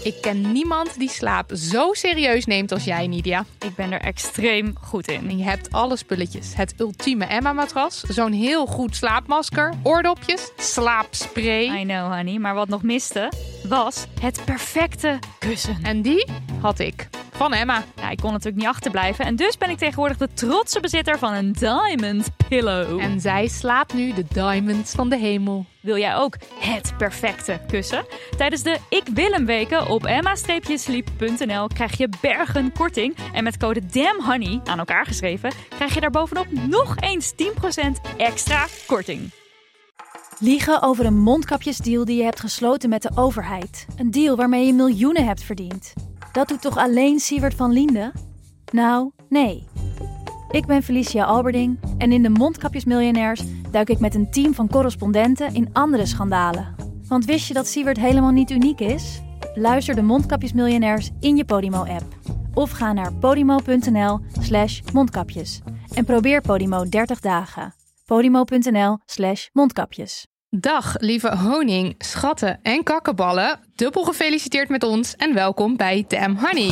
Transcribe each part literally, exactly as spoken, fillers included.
Ik ken niemand die slaap zo serieus neemt als jij, Nidia. Ik ben er extreem goed in. En je hebt alle spulletjes. Het ultieme Emma-matras, zo'n heel goed slaapmasker, oordopjes, slaapspray. I know, honey. Maar wat nog miste, was het perfecte kussen. En die had ik. Van Emma. Ja, ik kon natuurlijk niet achterblijven. En dus ben ik tegenwoordig de trotse bezitter van een Diamond Pillow. En zij slaapt nu de diamonds van de hemel. Wil jij ook het perfecte kussen? Tijdens de Ik Wil Hem weken op emma sleep punt n l krijg je bergen korting. En met code DAMNHONEY, aan elkaar geschreven, krijg je daar bovenop nog eens tien procent extra korting. Liegen over een mondkapjesdeal die je hebt gesloten met de overheid. Een deal waarmee je miljoenen hebt verdiend. Dat doet toch alleen Siewert van Liende? Nou, nee. Ik ben Felicia Alberding en in de Mondkapjesmiljonairs duik ik met een team van correspondenten in andere schandalen. Want wist je dat Siewert helemaal niet uniek is? Luister de Mondkapjesmiljonairs in je Podimo-app. Of ga naar podimo.nl slash mondkapjes. En probeer Podimo dertig dagen. podimo.nl slash mondkapjes. Dag, lieve honing, schatten en kakkenballen. Dubbel gefeliciteerd met ons en welkom bij Damn Honey.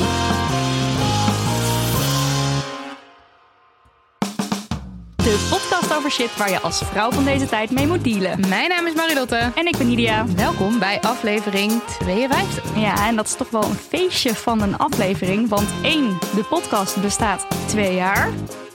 De podcast over shit waar je als vrouw van deze tijd mee moet dealen. Mijn naam is Marilotte. En ik ben Nidia. Welkom bij aflevering tweeënvijftig. Ja, en dat is toch wel een feestje van een aflevering. Want één, de podcast bestaat twee jaar.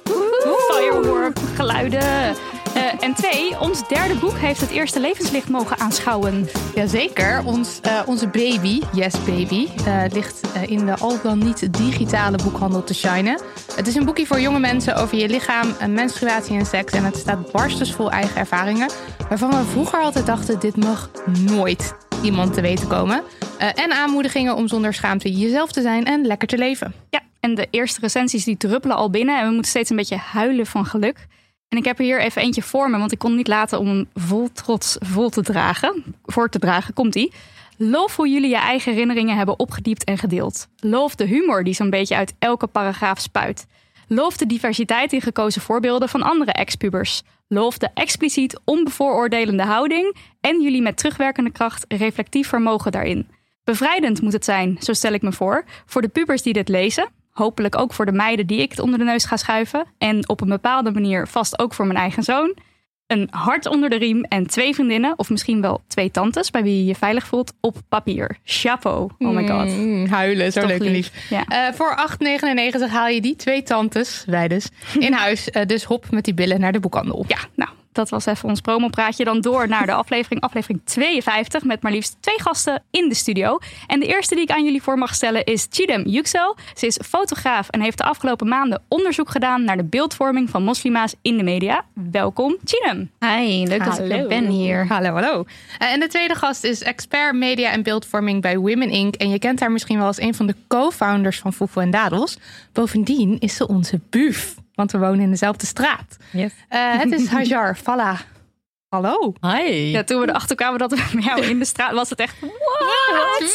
Firework, geluiden. Uh, en twee, ons derde boek heeft het eerste levenslicht mogen aanschouwen. Jazeker, ons, uh, onze baby, Yes Baby, uh, ligt uh, in de al dan niet digitale boekhandel te shinen. Het is een boekje voor jonge mensen over je lichaam, menstruatie en seks. En het staat barstensvol eigen ervaringen, waarvan we vroeger altijd dachten, dit mag nooit iemand te weten komen. Uh, en aanmoedigingen om zonder schaamte jezelf te zijn en lekker te leven. Ja, en de eerste recensies die druppelen al binnen en we moeten steeds een beetje huilen van geluk. En ik heb er hier even eentje voor me, want ik kon niet laten om hem vol trots vol te dragen. Voor te dragen, komt-ie. Loof hoe jullie je eigen herinneringen hebben opgediept en gedeeld. Loof de humor die zo'n beetje uit elke paragraaf spuit. Loof de diversiteit in gekozen voorbeelden van andere ex-pubers. Loof de expliciet onbevooroordelende houding en jullie met terugwerkende kracht reflectief vermogen daarin. Bevrijdend moet het zijn, zo stel ik me voor, voor de pubers die dit lezen. Hopelijk ook voor de meiden die ik het onder de neus ga schuiven. En op een bepaalde manier vast ook voor mijn eigen zoon. Een hart onder de riem en twee vriendinnen, of misschien wel twee tantes, bij wie je je veilig voelt, op papier. Chapeau. Oh my god. Mm, huilen, zo leuk en lief. Ja. Uh, voor acht negenennegentig haal je die twee tantes, wij dus, in huis. Uh, dus hop met die billen naar de boekhandel. Ja, nou, dat was even ons promopraatje. Dan door naar de aflevering, aflevering tweeënvijftig, met maar liefst twee gasten in de studio. En de eerste die ik aan jullie voor mag stellen is Chidem Yüksel. Ze is fotograaf en heeft de afgelopen maanden onderzoek gedaan naar de beeldvorming van moslima's in de media. Welkom, Chidem. Hi, leuk dat Hallo. ik er ben hier. Hallo, hallo. Uh, en de tweede gast is expert media en beeldvorming bij Women Incorporated. En je kent haar misschien wel als een van de co-founders van Foefo en Dadels. Bovendien is ze onze buf. Want we wonen in dezelfde straat. Yes. Uh, het is Hajar Falla. Hallo. Hi. Ja, toen we erachter kwamen dat we met jou in de straat was het echt... What?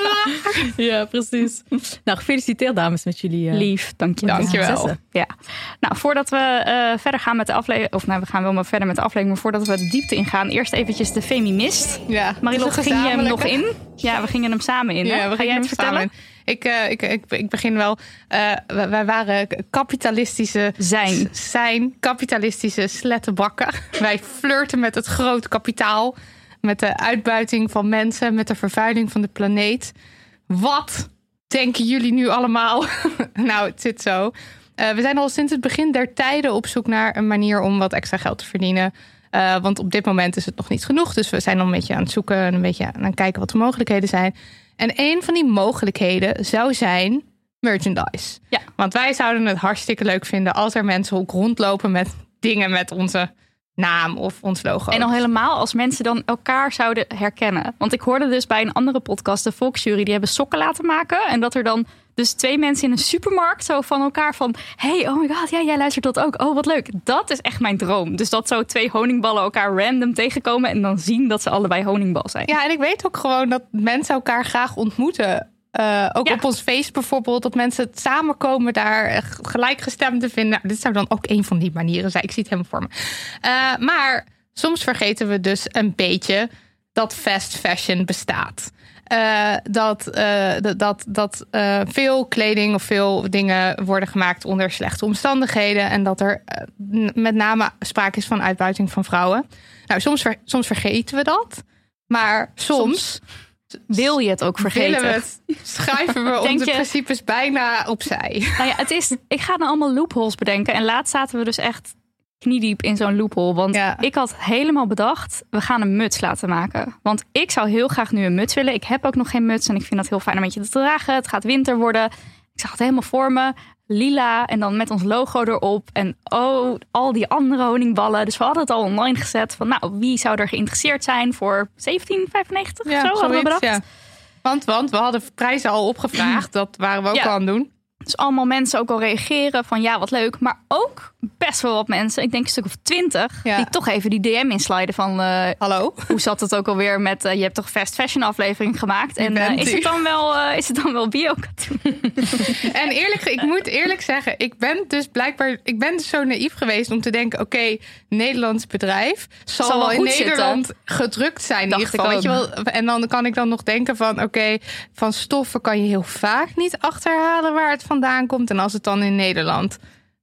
Ja, precies. Nou, gefeliciteerd dames met jullie. Uh, Lief, dank je. Dankjewel. Ja. Nou, voordat we uh, verder gaan met de aflevering... Of nou, we gaan wel maar verder met de aflevering. Maar voordat we de diepte ingaan, eerst eventjes de Feminist. Ja, Marilotte, ging je hem nog in? Ja, we gingen hem samen in. Hè? Ja, we Ga jij het vertellen? Samen. Ik, uh, ik, ik, ik begin wel. Uh, wij, wij waren kapitalistische... Zijn. Zijn kapitalistische slettenbakken. Wij flirten met het groot kapitaal. Met de uitbuiting van mensen. Met de vervuiling van de planeet. Wat denken jullie nu allemaal? Nou, het zit zo. Uh, we zijn al sinds het begin der tijden op zoek naar een manier om wat extra geld te verdienen. Uh, want op dit moment is het nog niet genoeg. Dus we zijn nog een beetje aan het zoeken en een beetje aan het kijken wat de mogelijkheden zijn. En een van die mogelijkheden zou zijn merchandise. Ja. Want wij zouden het hartstikke leuk vinden als er mensen ook rondlopen met dingen met onze naam of ons logo. En al helemaal als mensen dan elkaar zouden herkennen. Want ik hoorde dus bij een andere podcast, de Volksjury, die hebben sokken laten maken. En dat er dan dus twee mensen in een supermarkt zo van elkaar van... Hey, oh my god, ja, jij luistert dat ook. Oh, wat leuk. Dat is echt mijn droom. Dus dat zo twee honingballen elkaar random tegenkomen en dan zien dat ze allebei honingbal zijn. Ja, en ik weet ook gewoon dat mensen elkaar graag ontmoeten. Uh, ook ja. op ons feest bijvoorbeeld, dat mensen het samenkomen daar gelijkgestemden vinden. Nou, dit zou dan ook een van die manieren zijn. Ik zie het helemaal voor me. Uh, maar soms vergeten we dus een beetje dat fast fashion bestaat. uh, dat, uh, dat, dat, dat uh, veel kleding of veel dingen worden gemaakt onder slechte omstandigheden. En dat er uh, met name sprake is van uitbuiting van vrouwen. Nou, soms, ver, soms vergeten we dat. Maar soms... soms wil je het ook vergeten? Willen we het, schrijven we onze je, principes bijna opzij. Nou ja, het is, ik ga nou allemaal loopholes bedenken. En laatst zaten we dus echt kniediep in zo'n loophole. Want ja. ik had helemaal bedacht, we gaan een muts laten maken. Want ik zou heel graag nu een muts willen. Ik heb ook nog geen muts en ik vind dat heel fijn om een beetje te dragen. Het gaat winter worden. Ik zag het helemaal voor me. Lila en dan met ons logo erop. En oh, al die andere honingballen. Dus we hadden het al online gezet. Van nou, wie zou er geïnteresseerd zijn voor zeventien vijfennegentig? Ja, zo hadden we bedacht. Ja. Want, want we hadden prijzen al opgevraagd. Dat waren we ook ja. al aan het doen. Dus allemaal mensen ook al reageren van ja, wat leuk. Maar ook best wel wat mensen, ik denk een stuk of twintig... Ja. die toch even die D M insliden van... Uh, hallo? Hoe zat het ook alweer met... Uh, je hebt toch fast fashion aflevering gemaakt? En uh, is, het dan wel, uh, is het dan wel bio-katoen? En eerlijk, ik moet eerlijk zeggen... ik ben dus blijkbaar... ik ben dus zo naïef geweest om te denken... oké, okay, Nederlands bedrijf... zal, zal wel in Nederland zitten. gedrukt zijn in ieder geval. Weet je wel? En dan kan ik dan nog denken van... oké, okay, van stoffen kan je heel vaak niet achterhalen... waar het vandaan komt. En als het dan in Nederland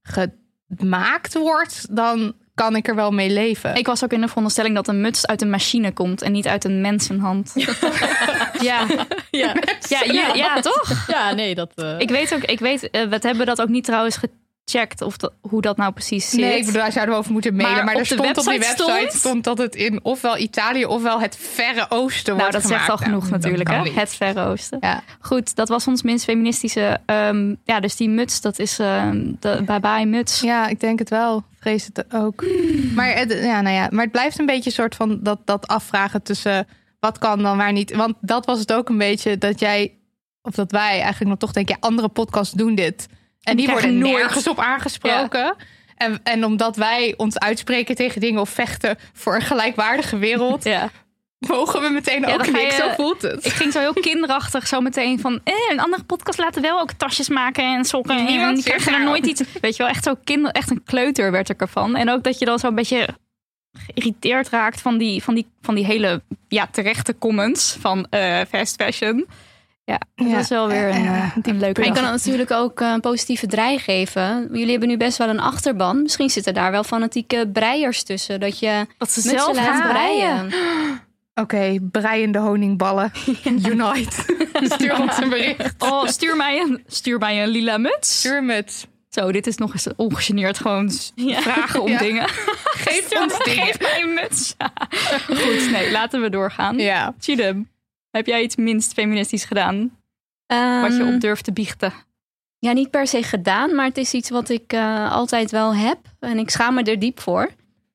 gemaakt wordt, dan kan ik er wel mee leven. Ik was ook in de veronderstelling dat een muts uit een machine komt en niet uit een mensenhand. Ja, ja. Ja, ja, ja, ja, toch? Ja, nee, dat. Uh... Ik weet ook, ik weet, uh, we hebben dat ook niet trouwens gecheckt of dat, hoe dat nou precies zit. Nee, ik bedoel, daar zouden we over moeten mailen. Maar, maar er stond op die website stond... stond dat het in ofwel Italië ofwel het Verre Oosten nou, wordt gemaakt. Nou, dat zegt al genoeg ja, natuurlijk, hè? Niet. Het Verre Oosten. Ja. Goed, dat was ons minst feministische. Um, ja, dus die muts, dat is um, de bye-bye muts. Ja, ik denk het wel. Vrees het ook. Maar het, ja, nou ja, maar het blijft een beetje een soort van dat, dat afvragen tussen wat kan dan, waar niet. Want dat was het ook een beetje dat jij, of dat wij eigenlijk nog toch denken, ja, andere podcasts doen dit. En die worden nergens op aangesproken. Ja. En, en omdat wij ons uitspreken tegen dingen of vechten voor een gelijkwaardige wereld... Ja. mogen we meteen ja, ook niks. Je, zo voelt het. Ik ging zo heel kinderachtig zo meteen van... Eh, een andere podcast laten wel ook tasjes maken en sokken. Ja, niemand die krijgen er nooit iets... Weet je wel, echt zo kinder, echt een kleuter werd ik ervan. En ook dat je dan zo een beetje geïrriteerd raakt van die, van die, van die hele ja, terechte comments van uh, fast fashion... Ja, dat ja. is wel weer een, uh, een leuke dag. Je kan natuurlijk ook een positieve draai geven. Jullie hebben nu best wel een achterban. Misschien zitten daar wel fanatieke breiers tussen. Dat je dat ze zelf laten breien. Oké, okay, breiende honingballen. Unite. Stuur ons een bericht. Oh, stuur mij een, stuur mij een lila muts. Stuur muts. Zo, dit is nog eens ongegeneerd gewoon ja. vragen om ja. dingen. Geef stuur ons dingen. Geef mij een muts. Goed, nee, laten we doorgaan. Ja. Chidem. Heb jij iets minst feministisch gedaan? Um, wat je op durft te biechten? Ja, niet per se gedaan, maar het is iets wat ik uh, altijd wel heb. En ik schaam me er diep voor.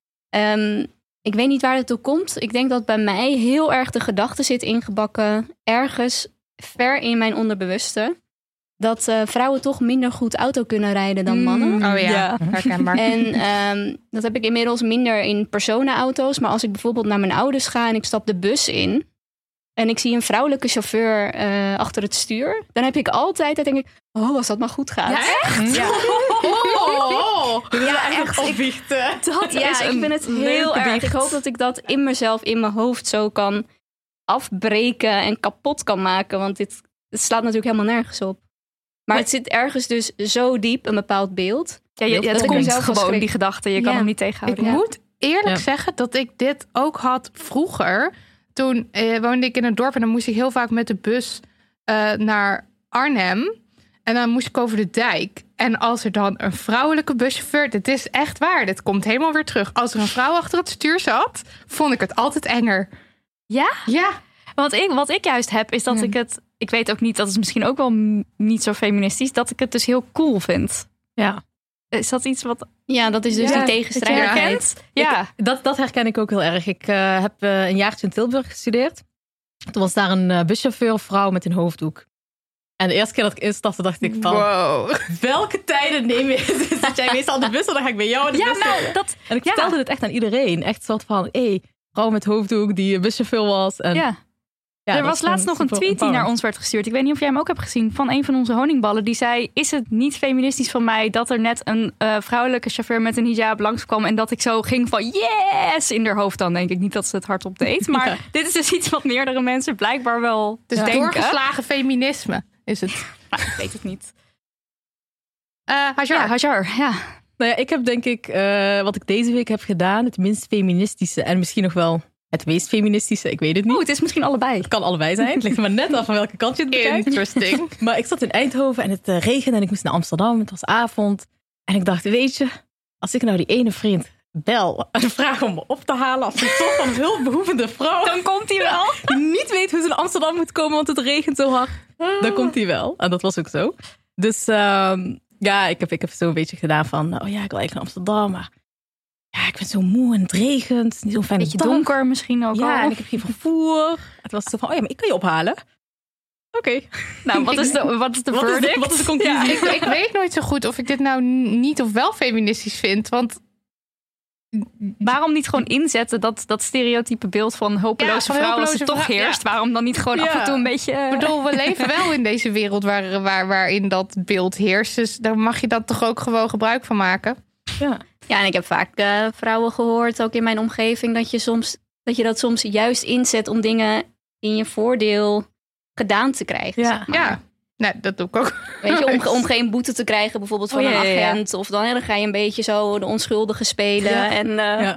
Um, ik weet niet waar het toe komt. Ik denk dat bij mij heel erg de gedachte zit ingebakken... ergens ver in mijn onderbewuste... dat uh, vrouwen toch minder goed auto kunnen rijden dan mannen. Mm, oh ja, ja. herkenbaar. En um, dat heb ik inmiddels minder in personenauto's. Maar als ik bijvoorbeeld naar mijn ouders ga en ik stap de bus in... en ik zie een vrouwelijke chauffeur uh, achter het stuur... dan heb ik altijd, dan denk ik... oh, als dat maar goed gaat. Ja, echt? Ja. Oh, oh. Ja, echt. Opbiechten. Dat ja, is ik vind het heel erg. Biecht. Ik hoop dat ik dat in mezelf, in mijn hoofd zo kan afbreken... en kapot kan maken. Want dit het slaat natuurlijk helemaal nergens op. Maar het zit ergens dus zo diep, een bepaald beeld. Ja, je, het komt zelf gewoon, die gedachte. Je kan ja. hem niet tegenhouden. Ik ja. moet eerlijk ja. zeggen dat ik dit ook had vroeger... Toen eh, woonde ik in een dorp en dan moest ik heel vaak met de bus uh, naar Arnhem. En dan moest ik over de dijk. En als er dan een vrouwelijke buschauffeur... Dit is echt waar, dit komt helemaal weer terug. Als er een vrouw achter het stuur zat, vond ik het altijd enger. Ja? Ja. Want ik, wat ik juist heb, is dat ja. ik het... Ik weet ook niet, dat is misschien ook wel m- niet zo feministisch... dat ik het dus heel cool vind. Ja. Is dat iets wat... Ja, dat is dus ja, die tegenstrijdigheid. Ja, ik, dat, dat herken ik ook heel erg. Ik uh, heb uh, een jaartje in Tilburg gestudeerd. Toen was daar een uh, buschauffeur vrouw met een hoofddoek. En de eerste keer dat ik instapte, dacht ik van... Wow. Welke tijden neem je? Zat jij meestal aan de bus, dan ga ik bij jou aan de ja, bus. Nou, dat, en ik ja. vertelde het echt aan iedereen. Echt soort van, hé, hey, vrouw met hoofddoek die buschauffeur was. En ja. Ja, er dat was is laatst nog een super tweet die naar empowering. ons werd gestuurd. Ik weet niet of jij hem ook hebt gezien. Van een van onze honingballen. Die zei, is het niet feministisch van mij dat er net een uh, vrouwelijke chauffeur met een hijab langskwam. En dat ik zo ging van yes in haar hoofd dan. Denk ik niet dat ze het hardop deed. Maar ja. Dit is dus iets wat meerdere mensen blijkbaar wel Dus denken. doorgeslagen feminisme is het. Nou, ik weet het niet. Uh, Hajar. Ja, Hajar, ja. Nou ja, ik heb denk ik, uh, wat ik deze week heb gedaan, het minst feministische en misschien nog wel het meest feministische, ik weet het niet. Oh, het is misschien allebei. Het kan allebei zijn, het ligt er maar net af van welke kant je het bekijkt. Interesting. Maar ik zat in Eindhoven en het uh, regende en ik moest naar Amsterdam, het was avond. En ik dacht, weet je, als ik nou die ene vriend bel en vraag om me op te halen als een toch van hulpbehoevende vrouw, dan komt hij wel. Die niet weet hoe ze naar Amsterdam moet komen, want het regent zo hard. Dan komt hij wel. En dat was ook zo. Dus uh, ja, ik heb, ik heb zo een beetje gedaan van, oh ja, ik wil eigenlijk naar Amsterdam, maar ja, ik ben zo moe en het regent. Niet zo'n fijne beetje dag. donker misschien ook ja, al. en ik heb geen vervoer. Het was zo van, oh ja, maar ik kan je ophalen. Oké. Okay. Nou, wat is de, wat is de wat verdict? Is de, wat is de conclusie? Ja, ik, ik weet nooit zo goed of ik dit nou niet of wel feministisch vind, want waarom niet gewoon inzetten dat, dat stereotype beeld van hopeloze ja, vrouw als het toch vrouw, heerst? Ja. Waarom dan niet gewoon ja. af en toe een beetje... Ik bedoel, we leven wel in deze wereld waar, waar, waarin dat beeld heerst. Dus daar mag je dat toch ook gewoon gebruik van maken? Ja, ja en ik heb vaak uh, vrouwen gehoord, ook in mijn omgeving, dat je, soms, dat je dat soms juist inzet om dingen in je voordeel gedaan te krijgen. Ja, zeg maar. ja. Nee, dat doe ik ook. Weet je, om, om geen boete te krijgen bijvoorbeeld van oh, ja, een agent. Ja. Of dan, dan ga je een beetje zo de onschuldige spelen. Ja. En, uh... ja.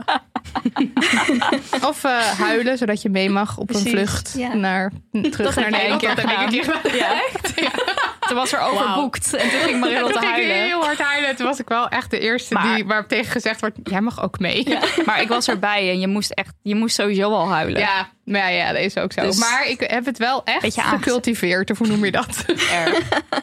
Of uh, huilen, zodat je mee mag op Precies. een vlucht ja. naar, terug dat naar Nederland. Dat heb ik een keer gedaan. Ja. Echt? Ja. Toen was er overboekt. Wow. En toen ging Marilotte te huilen. Toen ging ik heel hard huilen. Toen was ik wel echt de eerste maar, die, waar tegen gezegd wordt, jij mag ook mee. Ja. Maar ik was erbij en je moest, echt, je moest sowieso al huilen. Ja, maar ja, dat is ook zo. Dus, maar ik heb het wel echt gecultiveerd. Of hoe noem je dat? Erg.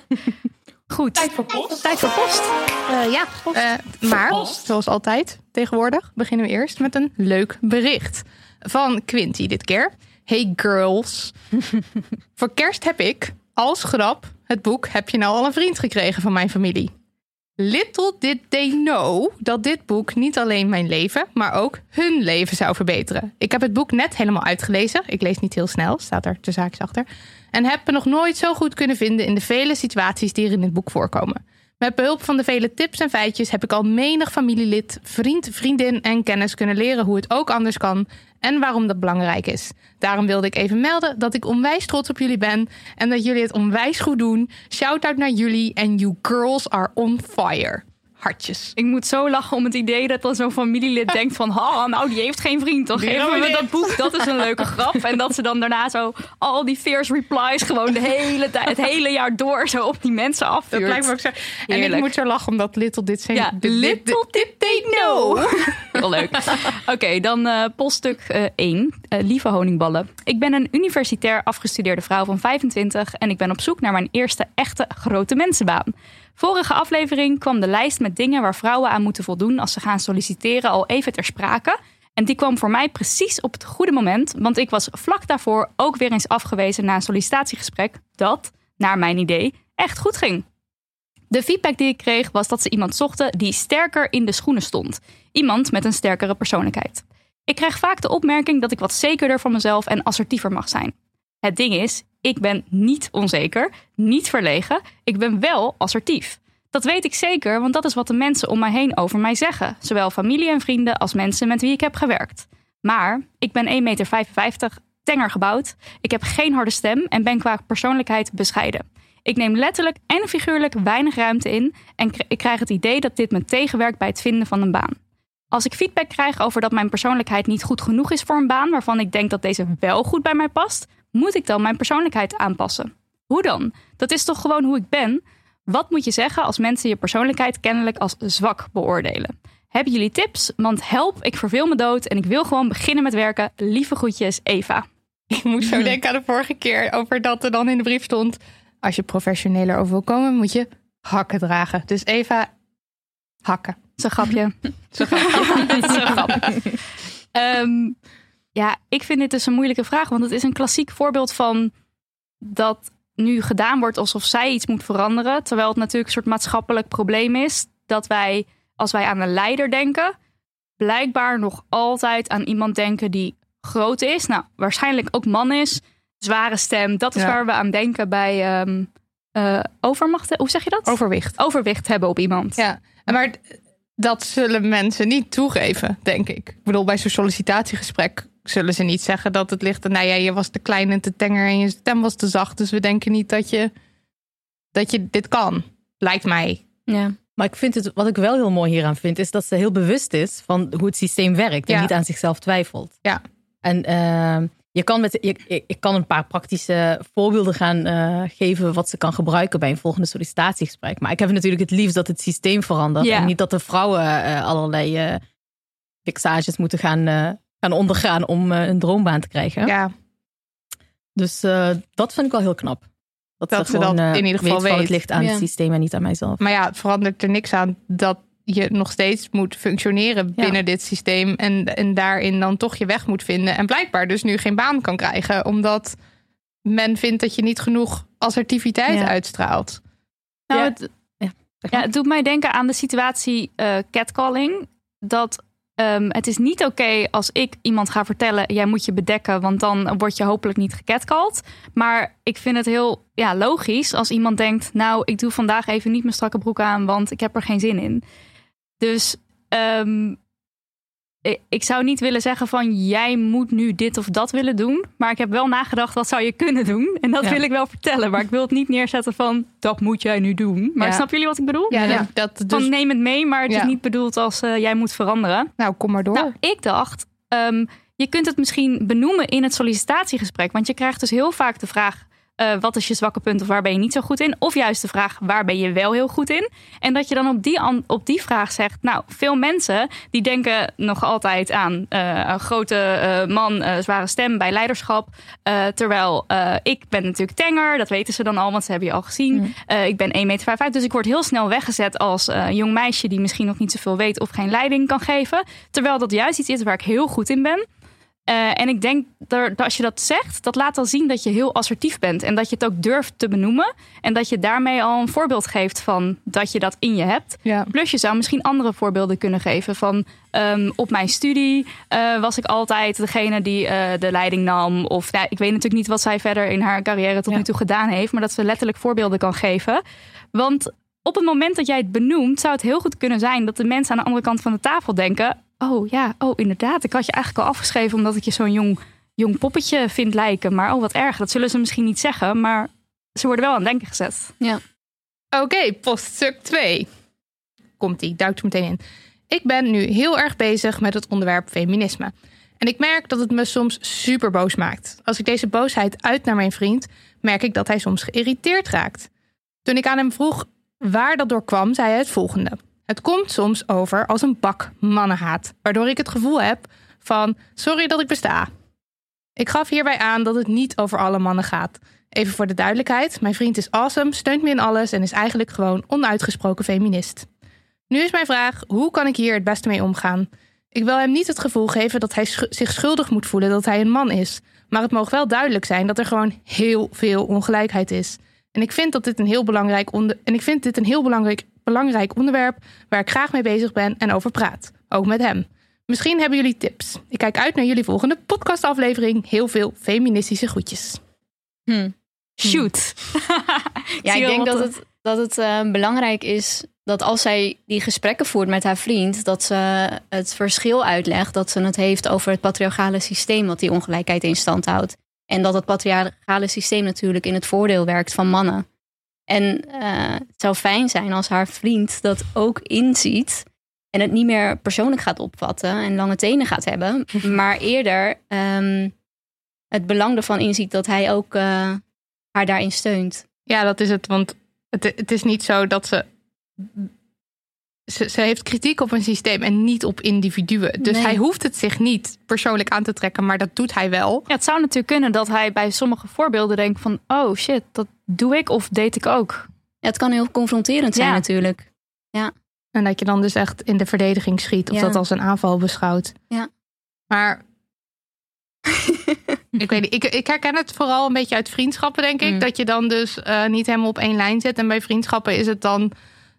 Goed. Tijd voor post. Tijd voor post. Uh, ja, post. Uh, maar post. Zoals altijd tegenwoordig beginnen we eerst met een leuk bericht. Van Quinty dit keer. Hey girls. Voor kerst heb ik, als grap, het boek Heb je nou al een vriend gekregen van mijn familie. Little did they know dat dit boek niet alleen mijn leven, maar ook hun leven zou verbeteren. Ik heb het boek net helemaal uitgelezen. Ik lees niet heel snel, staat er de zaakjes achter. En heb me nog nooit zo goed kunnen vinden in de vele situaties die er in het boek voorkomen. Met behulp van de vele tips en feitjes heb ik al menig familielid, vriend, vriendin en kennis kunnen leren hoe het ook anders kan en waarom dat belangrijk is. Daarom wilde ik even melden dat ik onwijs trots op jullie ben en dat jullie het onwijs goed doen. Shout-out naar jullie en you girls are on fire. Hartjes. Ik moet zo lachen om het idee dat dan zo'n familielid denkt van, oh, nou, die heeft geen vriend. Dan geven we dat boek. Dat is een leuke grap. En dat ze dan daarna zo al die fierce replies gewoon de hele tijd, het hele jaar door zo op die mensen afvuurt. Dat lijkt me ook zo. En Heerlijk. Ik moet zo lachen omdat little did say. Ja, dit, little did they know. Heel leuk. Oké, okay, dan uh, poststuk uh, één. Uh, lieve honingballen. Ik ben een universitair afgestudeerde vrouw van vijfentwintig en ik ben op zoek naar mijn eerste echte grote mensenbaan. Vorige aflevering kwam de lijst met dingen waar vrouwen aan moeten voldoen als ze gaan solliciteren al even ter sprake. En die kwam voor mij precies op het goede moment, want ik was vlak daarvoor ook weer eens afgewezen na een sollicitatiegesprek dat, naar mijn idee, echt goed ging. De feedback die ik kreeg was dat ze iemand zochten die sterker in de schoenen stond. Iemand met een sterkere persoonlijkheid. Ik krijg vaak de opmerking dat ik wat zekerder van mezelf en assertiever mag zijn. Het ding is, ik ben niet onzeker, niet verlegen. Ik ben wel assertief. Dat weet ik zeker, want dat is wat de mensen om mij heen over mij zeggen. Zowel familie en vrienden als mensen met wie ik heb gewerkt. Maar ik ben één komma vijfenvijftig meter, tenger gebouwd. Ik heb geen harde stem en ben qua persoonlijkheid bescheiden. Ik neem letterlijk en figuurlijk weinig ruimte in en ik krijg het idee dat dit me tegenwerkt bij het vinden van een baan. Als ik feedback krijg over dat mijn persoonlijkheid niet goed genoeg is voor een baan waarvan ik denk dat deze wel goed bij mij past, moet ik dan mijn persoonlijkheid aanpassen? Hoe dan? Dat is toch gewoon hoe ik ben? Wat moet je zeggen als mensen je persoonlijkheid kennelijk als zwak beoordelen? Hebben jullie tips? Want help, ik verveel me dood en ik wil gewoon beginnen met werken. Lieve groetjes, Eva. Ik moet zo denken aan de vorige keer over dat er dan in de brief stond, als je professioneler over wil komen, moet je hakken dragen. Dus Eva, hakken. Zo'n grapje. Zo'n grapje. Zo'n grapje. Um, ja, ik vind dit dus een moeilijke vraag. Want het is een klassiek voorbeeld van dat nu gedaan wordt alsof zij iets moet veranderen. Terwijl het natuurlijk een soort maatschappelijk probleem is. Dat wij, als wij aan een leider denken, blijkbaar nog altijd aan iemand denken die groot is. Nou, waarschijnlijk ook man is. zware stem. Dat is Ja. waar we aan denken bij um, uh, overmacht. Hoe zeg je dat? Overwicht. Overwicht hebben op iemand. Ja, maar dat zullen mensen niet toegeven, denk ik. Ik bedoel, bij zo'n sollicitatiegesprek zullen ze niet zeggen dat het ligt aan, nou ja, je was te klein en te tenger en je stem was te zacht. Dus we denken niet dat je, dat je dit kan. Lijkt mij. Ja. Maar ik vind het, wat ik wel heel mooi hieraan vind, is dat ze heel bewust is van hoe het systeem werkt en Ja. niet aan zichzelf twijfelt. Ja. En uh, je kan met, je, ik kan een paar praktische voorbeelden gaan uh, geven wat ze kan gebruiken bij een volgende sollicitatiegesprek. Maar ik heb natuurlijk het liefst dat het systeem verandert Ja. en niet dat de vrouwen uh, allerlei uh, fixages moeten gaan, uh, gaan ondergaan om uh, een droombaan te krijgen. Ja, Dus uh, dat vind ik wel heel knap. Dat, Dat ze ze gewoon, dat uh, in ieder geval weet van weet. het ligt aan Ja. het systeem en niet aan mijzelf. maar ja, het verandert er niks aan dat je nog steeds moet functioneren Ja. binnen dit systeem. En, en daarin dan toch je weg moet vinden. En blijkbaar dus nu geen baan kan krijgen. Omdat men vindt dat je niet genoeg assertiviteit Ja. uitstraalt. Nou, Ja. het, Ja. ja, het doet mij denken aan de situatie uh, catcalling. Dat um, het is niet oké okay als ik iemand ga vertellen, jij moet je bedekken, want dan word je hopelijk niet gecatcalled. Maar ik vind het heel ja, logisch als iemand denkt, nou, ik doe vandaag even niet mijn strakke broek aan, want ik heb er geen zin in. Dus um, ik zou niet willen zeggen van, jij moet nu dit of dat willen doen. Maar ik heb wel nagedacht, wat zou je kunnen doen? En dat Ja. wil ik wel vertellen. Maar ik wil het niet neerzetten van, dat moet jij nu doen. Maar Ja. snappen jullie wat ik bedoel? Ja, Ja. Dat, dat dus, Van neem het mee, maar het Ja. is niet bedoeld als uh, jij moet veranderen. nou, kom maar door. Nou, ik dacht, um, je kunt het misschien benoemen in het sollicitatiegesprek. Want je krijgt dus heel vaak de vraag, Uh, wat is je zwakke punt of waar ben je niet zo goed in? Of juist de vraag, waar ben je wel heel goed in? En dat je dan op die, an- op die vraag zegt, nou, veel mensen die denken nog altijd aan uh, een grote uh, man, uh, zware stem bij leiderschap. Uh, terwijl uh, ik ben natuurlijk tenger, dat weten ze dan al, want ze hebben je al gezien. Mm. Uh, ik ben één komma vijfenvijftig meter, dus ik word heel snel weggezet als uh, jong meisje die misschien nog niet zoveel weet of geen leiding kan geven. Terwijl dat juist iets is waar ik heel goed in ben. Uh, en ik denk dat als je dat zegt, dat laat dan zien dat je heel assertief bent. En dat je het ook durft te benoemen. En dat je daarmee al een voorbeeld geeft van dat je dat in je hebt. Ja. Plus je zou misschien andere voorbeelden kunnen geven. Van um, op mijn studie uh, was ik altijd degene die uh, de leiding nam. Of nou, ik weet natuurlijk niet wat zij verder in haar carrière tot ja. nu toe gedaan heeft. Maar dat ze letterlijk voorbeelden kan geven. Want op het moment dat jij het benoemt, zou het heel goed kunnen zijn dat de mensen aan de andere kant van de tafel denken, oh ja, oh inderdaad, ik had je eigenlijk al afgeschreven omdat ik je zo'n jong, jong poppetje vind lijken. Maar oh, wat erg. Dat zullen ze misschien niet zeggen, maar ze worden wel aan het denken gezet. Ja. Oké, okay, poststuk twee. Komt-ie, duikt er meteen in. Ik ben nu heel erg bezig met het onderwerp feminisme. En ik merk dat het me soms super boos maakt. Als ik deze boosheid uit naar mijn vriend, merk ik dat hij soms geïrriteerd raakt. Toen ik aan hem vroeg waar dat door kwam, zei hij het volgende. Het komt soms over als een bak mannenhaat, waardoor ik het gevoel heb van sorry dat ik besta. Ik gaf hierbij aan dat het niet over alle mannen gaat. Even voor de duidelijkheid, mijn vriend is awesome, steunt me in alles en is eigenlijk gewoon onuitgesproken feminist. Nu is mijn vraag, hoe kan ik hier het beste mee omgaan? Ik wil hem niet het gevoel geven dat hij sch- zich schuldig moet voelen dat hij een man is. Maar het mogen wel duidelijk zijn dat er gewoon heel veel ongelijkheid is. En ik vind dat dit een heel belangrijk onder- en ik vind dit een heel belangrijk, belangrijk onderwerp waar ik graag mee bezig ben en over praat. Ook met hem. Misschien hebben jullie tips. Ik kijk uit naar jullie volgende podcastaflevering. Heel veel feministische groetjes. Hm. Shoot. Ja, ik denk dat het, dat het uh, belangrijk is dat als zij die gesprekken voert met haar vriend, dat ze het verschil uitlegt, dat ze het heeft over het patriarchale systeem wat die ongelijkheid in stand houdt. En dat het patriarchale systeem natuurlijk in het voordeel werkt van mannen. En uh, het zou fijn zijn als haar vriend dat ook inziet en het niet meer persoonlijk gaat opvatten en lange tenen gaat hebben, maar eerder um, het belang ervan inziet dat hij ook uh, haar daarin steunt. Ja, dat is het. Want het, het is niet zo dat ze, ze... Ze heeft kritiek op een systeem en niet op individuen. Dus nee. hij hoeft het zich niet persoonlijk aan te trekken, maar dat doet hij wel. Ja, het zou natuurlijk kunnen dat hij bij sommige voorbeelden denkt van, oh shit, dat doe ik of deed ik ook. Ja, het kan heel confronterend zijn ja. natuurlijk. Ja. En dat je dan dus echt in de verdediging schiet of ja. dat als een aanval beschouwt. Ja. Maar ik weet niet, ik, ik herken het vooral een beetje uit vriendschappen, denk ik. Mm. Dat je dan dus uh, niet helemaal op één lijn zit. En bij vriendschappen is het dan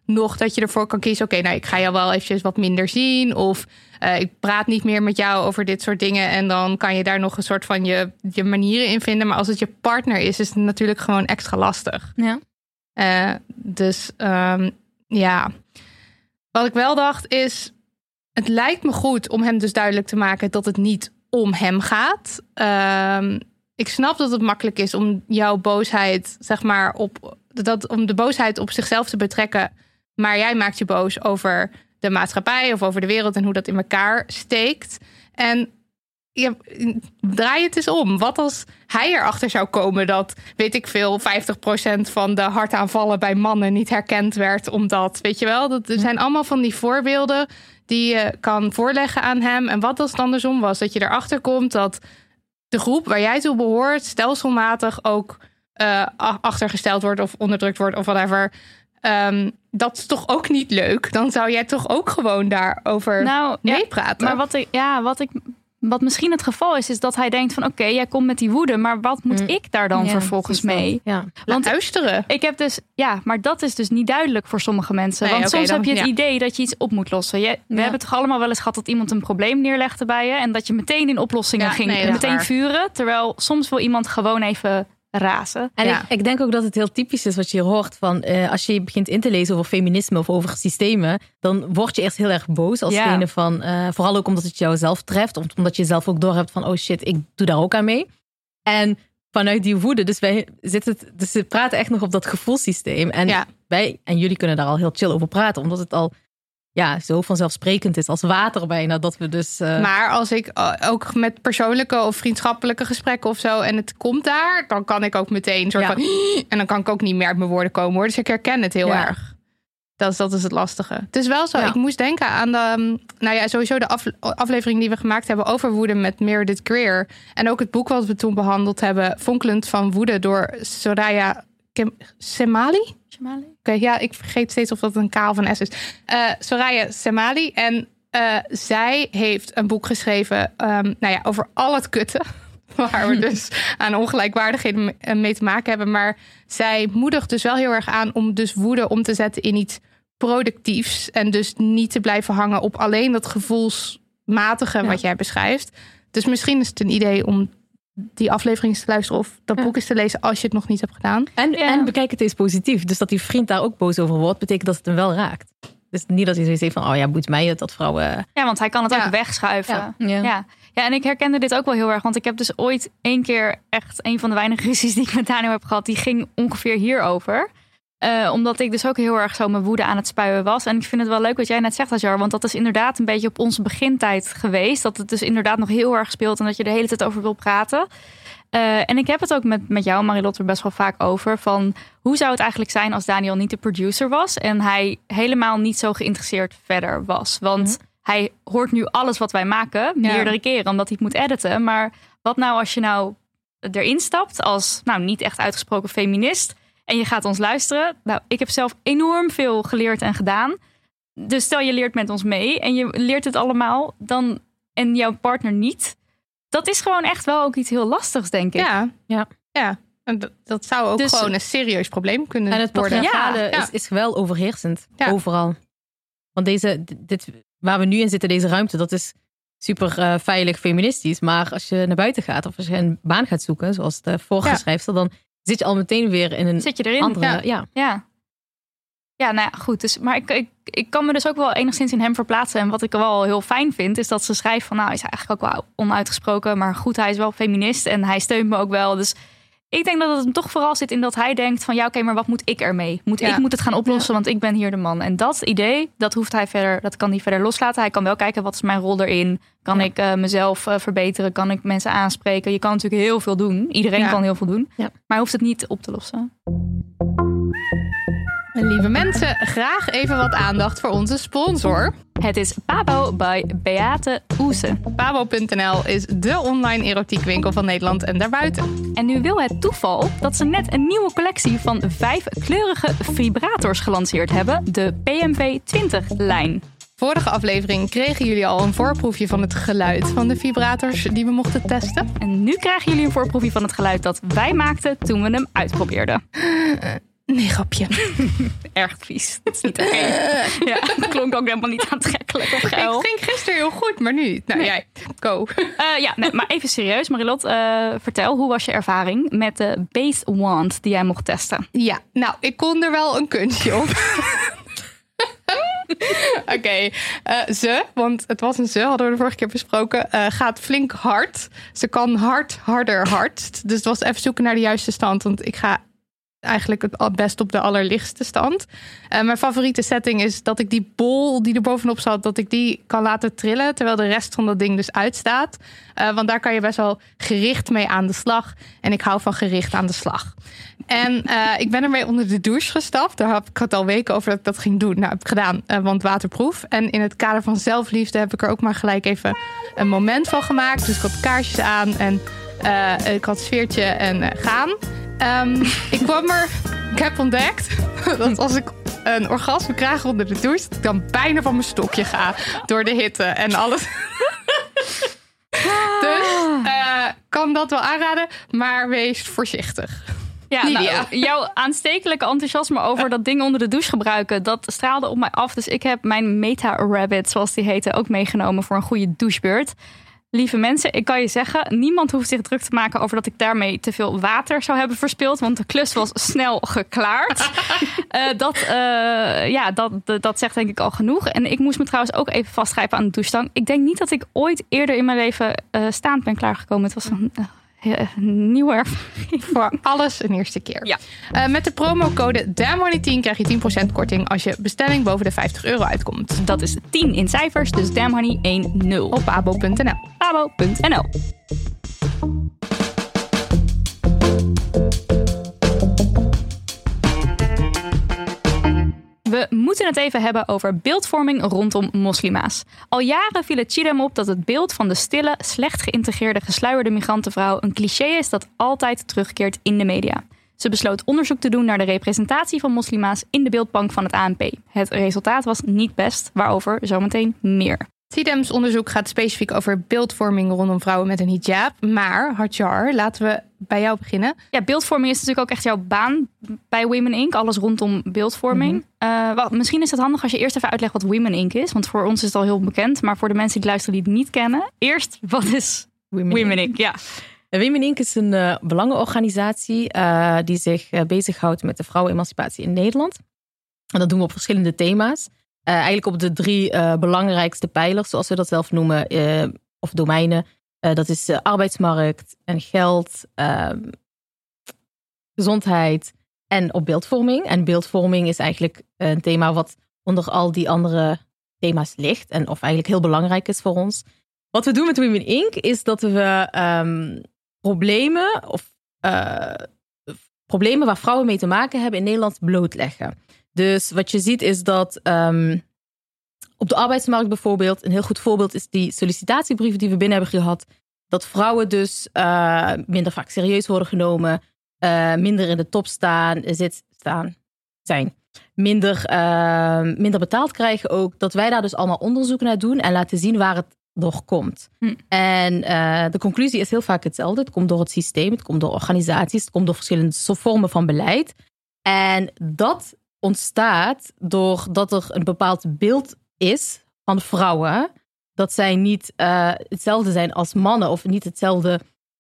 nog dat je ervoor kan kiezen... oké, okay, nou, ik ga jou wel eventjes wat minder zien... of uh, ik praat niet meer met jou over dit soort dingen... en dan kan je daar nog een soort van je, je manieren in vinden. Maar als het je partner is, is het natuurlijk gewoon extra lastig. Ja. Uh, dus um, ja... Wat ik wel dacht is... het lijkt me goed om hem dus duidelijk te maken... dat het niet om hem gaat. Um, ik snap dat het makkelijk is om jouw boosheid... zeg maar op dat om de boosheid op zichzelf te betrekken... maar jij maakt je boos over de maatschappij... of over de wereld en hoe dat in elkaar steekt. En ja, draai het eens om. Wat als hij erachter zou komen dat, weet ik veel... vijftig procent van de hartaanvallen bij mannen niet herkend werd... omdat, weet je wel, dat er zijn allemaal van die voorbeelden... die je kan voorleggen aan hem. En wat als het andersom was? Dat je erachter komt dat de groep waar jij toe behoort... stelselmatig ook uh, achtergesteld wordt of onderdrukt wordt of whatever... Um, dat is toch ook niet leuk? Dan zou jij toch ook gewoon daarover nou, meepraten? Ja, maar wat ik, ja, wat ik... Wat misschien het geval is, is dat hij denkt van... oké, okay, jij komt met die woede, maar wat moet mm. ik daar dan ja, vervolgens mee? Ja. Want luisteren. Ik heb dus, ja, maar dat is dus niet duidelijk voor sommige mensen. Nee, want okay, soms dan, heb je het ja. idee dat je iets op moet lossen. Je, we ja. hebben toch allemaal wel eens gehad dat iemand een probleem neerlegde bij je... en dat je meteen in oplossingen ja, ging, nee, meteen vuren. Terwijl soms wil iemand gewoon even... razen. En ja. ik, ik denk ook dat het heel typisch is wat je hier hoort van uh, als je begint in te lezen over feminisme of over systemen, dan word je eerst heel erg boos als ja. ene van, uh, vooral ook omdat het jou zelf treft, omdat je zelf ook doorhebt van oh shit, ik doe daar ook aan mee. En vanuit die woede, dus wij zitten, dus we praten echt nog op dat gevoelssysteem en ja. wij en jullie kunnen daar al heel chill over praten, omdat het al ja, zo vanzelfsprekend is als water bijna. Dat we dus, uh... Maar als ik ook met persoonlijke of vriendschappelijke gesprekken of zo... en het komt daar, dan kan ik ook meteen soort ja. van... en dan kan ik ook niet meer uit mijn woorden komen hoor. Dus ik herken het heel ja. erg. Dat is, dat is het lastige. Het is wel zo, ja. ik moest denken aan de... nou ja, sowieso de af, aflevering die we gemaakt hebben over woede met Meredith Greer. En ook het boek wat we toen behandeld hebben... Fonkelend van woede door Soraya Semali. Oké, okay, ja, ik vergeet steeds of dat een K of een S is. Uh, Soraya Semali. En uh, zij heeft een boek geschreven um, nou ja, over al het kutten. Waar we dus aan ongelijkwaardigheden mee te maken hebben. Maar zij moedigt dus wel heel erg aan om dus woede om te zetten in iets productiefs. En dus niet te blijven hangen op alleen dat gevoelsmatige ja. wat jij beschrijft. Dus misschien is het een idee om die aflevering te luisteren of dat ja. boek eens te lezen als je het nog niet hebt gedaan. En, ja. en bekijk het eens positief. Dus dat die vriend daar ook boos over wordt, betekent dat het hem wel raakt. Dus niet dat hij zoiets heeft van, oh ja, boeit mij het, dat vrouwen... Ja, want hij kan het ja. ook wegschuiven. Ja. Ja. Ja. ja, en ik herkende dit ook wel heel erg. Want ik heb dus ooit één keer echt een van de weinige ruzies die ik met Daniel heb gehad, die ging ongeveer hierover. Uh, omdat ik dus ook heel erg zo mijn woede aan het spuien was. En ik vind het wel leuk wat jij net zegt, Azar. Want dat is inderdaad een beetje op onze begintijd geweest. Dat het dus inderdaad nog heel erg speelt en dat je er de hele tijd over wil praten. Uh, en ik heb het ook met, met jou, Marilotte, er best wel vaak over. Van hoe zou het eigenlijk zijn als Daniel niet de producer was en hij helemaal niet zo geïnteresseerd verder was. Want mm-hmm. hij hoort nu alles wat wij maken meerdere ja. keren omdat hij het moet editen. Maar wat nou als je nou erin stapt als nou niet echt uitgesproken feminist en je gaat ons luisteren. Nou, ik heb zelf enorm veel geleerd en gedaan. Dus stel je leert met ons mee en je leert het allemaal dan en jouw partner niet. Dat is gewoon echt wel ook iets heel lastigs, denk ik. Ja, ja. ja. En dat, dat zou ook dus, gewoon een serieus probleem kunnen worden. En het patriarchale ja, is, is wel overheersend. Ja. Overal. Want deze, dit, waar we nu in zitten, deze ruimte, dat is super uh, veilig feministisch. Maar als je naar buiten gaat of als je een baan gaat zoeken, zoals de vorige schrijfster, dan zit je al meteen weer in een zit je erin? andere... Ja, ja. ja. Ja, nou ja, goed. Dus, maar ik, ik, ik kan me dus ook wel enigszins in hem verplaatsen. En wat ik wel heel fijn vind, is dat ze schrijft van, nou, hij is eigenlijk ook wel onuitgesproken. Maar goed, hij is wel feminist en hij steunt me ook wel. Dus ik denk dat het hem toch vooral zit in dat hij denkt van, ja, oké, okay, maar wat moet ik ermee? Moet, ja. Ik moet het gaan oplossen, ja. want ik ben hier de man. En dat idee, dat hoeft hij verder, dat kan hij verder loslaten. Hij kan wel kijken, wat is mijn rol erin? Kan ja. ik uh, mezelf uh, verbeteren? Kan ik mensen aanspreken? Je kan natuurlijk heel veel doen. Iedereen ja. kan heel veel doen. Ja. Maar hij hoeft het niet op te lossen. Lieve mensen, graag even wat aandacht voor onze sponsor. Het is Pabo by Beate Oese. Pabo punt n l is de online erotiekwinkel van Nederland en daarbuiten. En nu wil het toeval dat ze net een nieuwe collectie van vijf kleurige vibrators gelanceerd hebben. De P M V twintig-lijn. Vorige aflevering kregen jullie al een voorproefje van het geluid van de vibrators die we mochten testen. En nu krijgen jullie een voorproefje van het geluid dat wij maakten toen we hem uitprobeerden. Nee, grapje. Erg vies. Dat is niet oké. Ja, dat klonk ook helemaal niet aantrekkelijk of geil. Het ging gisteren heel goed, maar nu niet. Nou, Nee. jij, go. Uh, ja, nee, maar even serieus. Marilot, uh, vertel, hoe was je ervaring met de base wand die jij mocht testen? Ja, nou, ik kon er wel een kunstje op. Oké, okay, uh, ze, want het was een ze, hadden we de vorige keer besproken, uh, gaat flink hard. Ze kan hard, harder, hard. Dus het was even zoeken naar de juiste stand, want ik ga eigenlijk het best op de allerlichtste stand. Uh, mijn favoriete setting is dat ik die bol die er bovenop zat, dat ik die kan laten trillen, terwijl de rest van dat ding dus uitstaat. Uh, want daar kan je best wel gericht mee aan de slag. En ik hou van gericht aan de slag. En uh, ik ben ermee onder de douche gestapt. Daar heb ik het al weken over dat ik dat ging doen. Nou, heb ik gedaan, uh, want waterproef. En in het kader van zelfliefde heb ik er ook maar gelijk even een moment van gemaakt. Dus ik had kaarsjes aan en uh, ik had sfeertje en uh, gaan. Um, ik kwam er, ik heb ontdekt dat als ik een orgasme krijg onder de douche, dat ik dan bijna van mijn stokje ga door de hitte en alles. Dus uh, kan dat wel aanraden, maar wees voorzichtig. Ja, nou, jouw aanstekelijke enthousiasme over dat ding onder de douche gebruiken, dat straalde op mij af. Dus ik heb mijn Meta Rabbit, zoals die heette, ook meegenomen voor een goede douchebeurt. Lieve mensen, ik kan je zeggen, niemand hoeft zich druk te maken over dat ik daarmee te veel water zou hebben verspild. Want de klus was snel geklaard. uh, dat, uh, ja, dat, dat zegt denk ik al genoeg. En ik moest me trouwens ook even vastgrijpen aan de douchestang. Ik denk niet dat ik ooit eerder in mijn leven uh, staand ben klaargekomen. Het was een uh, nieuwe ervaring. Voor alles een eerste keer. Ja. Uh, met de promocode damnmoney tien krijg je tien procent korting als je bestelling boven de vijftig euro uitkomt. Dat is tien in cijfers, dus damnhoney ten. Op abo punt n l. abo punt n l. We moeten het even hebben over beeldvorming rondom moslima's. Al jaren viel het Chidem op dat het beeld van de stille, slecht geïntegreerde, gesluierde migrantenvrouw een cliché is dat altijd terugkeert in de media. Ze besloot onderzoek te doen naar de representatie van moslima's in de beeldbank van het A N P. Het resultaat was niet best, waarover zometeen meer. Chidems onderzoek gaat specifiek over beeldvorming rondom vrouwen met een hijab. Maar, Hadjar, laten we bij jou beginnen. Ja, beeldvorming is natuurlijk ook echt jouw baan bij Women Incorporated. Alles rondom beeldvorming. Mm-hmm. Uh, wel, misschien is het handig als je eerst even uitlegt wat Women Incorporated is. Want voor ons is het al heel bekend. Maar voor de mensen die luisteren die het niet kennen. Eerst, wat is Women, Women Incorporated? Ja. Women Incorporated is een uh, belangenorganisatie uh, die zich uh, bezighoudt met de vrouwenemancipatie in Nederland. En dat doen we op verschillende thema's. Uh, eigenlijk op de drie uh, belangrijkste pijlers, zoals we dat zelf noemen, uh, of domeinen. Uh, dat is uh, arbeidsmarkt en geld, uh, gezondheid en op beeldvorming. En beeldvorming is eigenlijk een thema wat onder al die andere thema's ligt. En of eigenlijk heel belangrijk is voor ons. Wat we doen met Women Incorporated is dat we um, problemen, of, uh, problemen waar vrouwen mee te maken hebben in Nederland blootleggen. Dus wat je ziet is dat um, op de arbeidsmarkt bijvoorbeeld, een heel goed voorbeeld is die sollicitatiebrieven die we binnen hebben gehad, dat vrouwen dus uh, minder vaak serieus worden genomen, uh, minder in de top staan, zit, staan zijn, minder, uh, minder betaald krijgen ook. Dat wij daar dus allemaal onderzoek naar doen en laten zien waar het door komt. Hm. En uh, de conclusie is heel vaak hetzelfde. Het komt door het systeem, het komt door organisaties, het komt door verschillende vormen van beleid. En dat ontstaat doordat er een bepaald beeld is van vrouwen, dat zij niet uh, hetzelfde zijn als mannen of niet hetzelfde,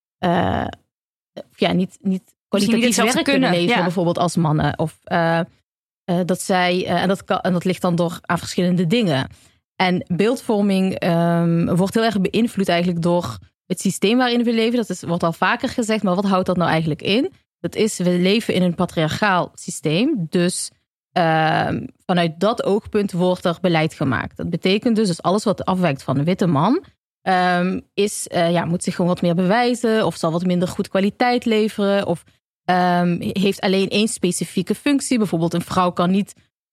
uh, ja, niet, niet kwalitatief werk kunnen, kunnen leveren, ja. Bijvoorbeeld als mannen. Of uh, uh, dat zij, uh, en, dat kan, en dat ligt dan door aan verschillende dingen. En beeldvorming um, wordt heel erg beïnvloed eigenlijk door het systeem waarin we leven. Dat is, wordt al vaker gezegd, maar wat houdt dat nou eigenlijk in? Dat is, we leven in een patriarchaal systeem, dus Uh, vanuit dat oogpunt wordt er beleid gemaakt. Dat betekent dus dat alles wat afwijkt van een witte man um, is, uh, ja, moet zich gewoon wat meer bewijzen of zal wat minder goed kwaliteit leveren of um, heeft alleen één specifieke functie. Bijvoorbeeld een vrouw kan niet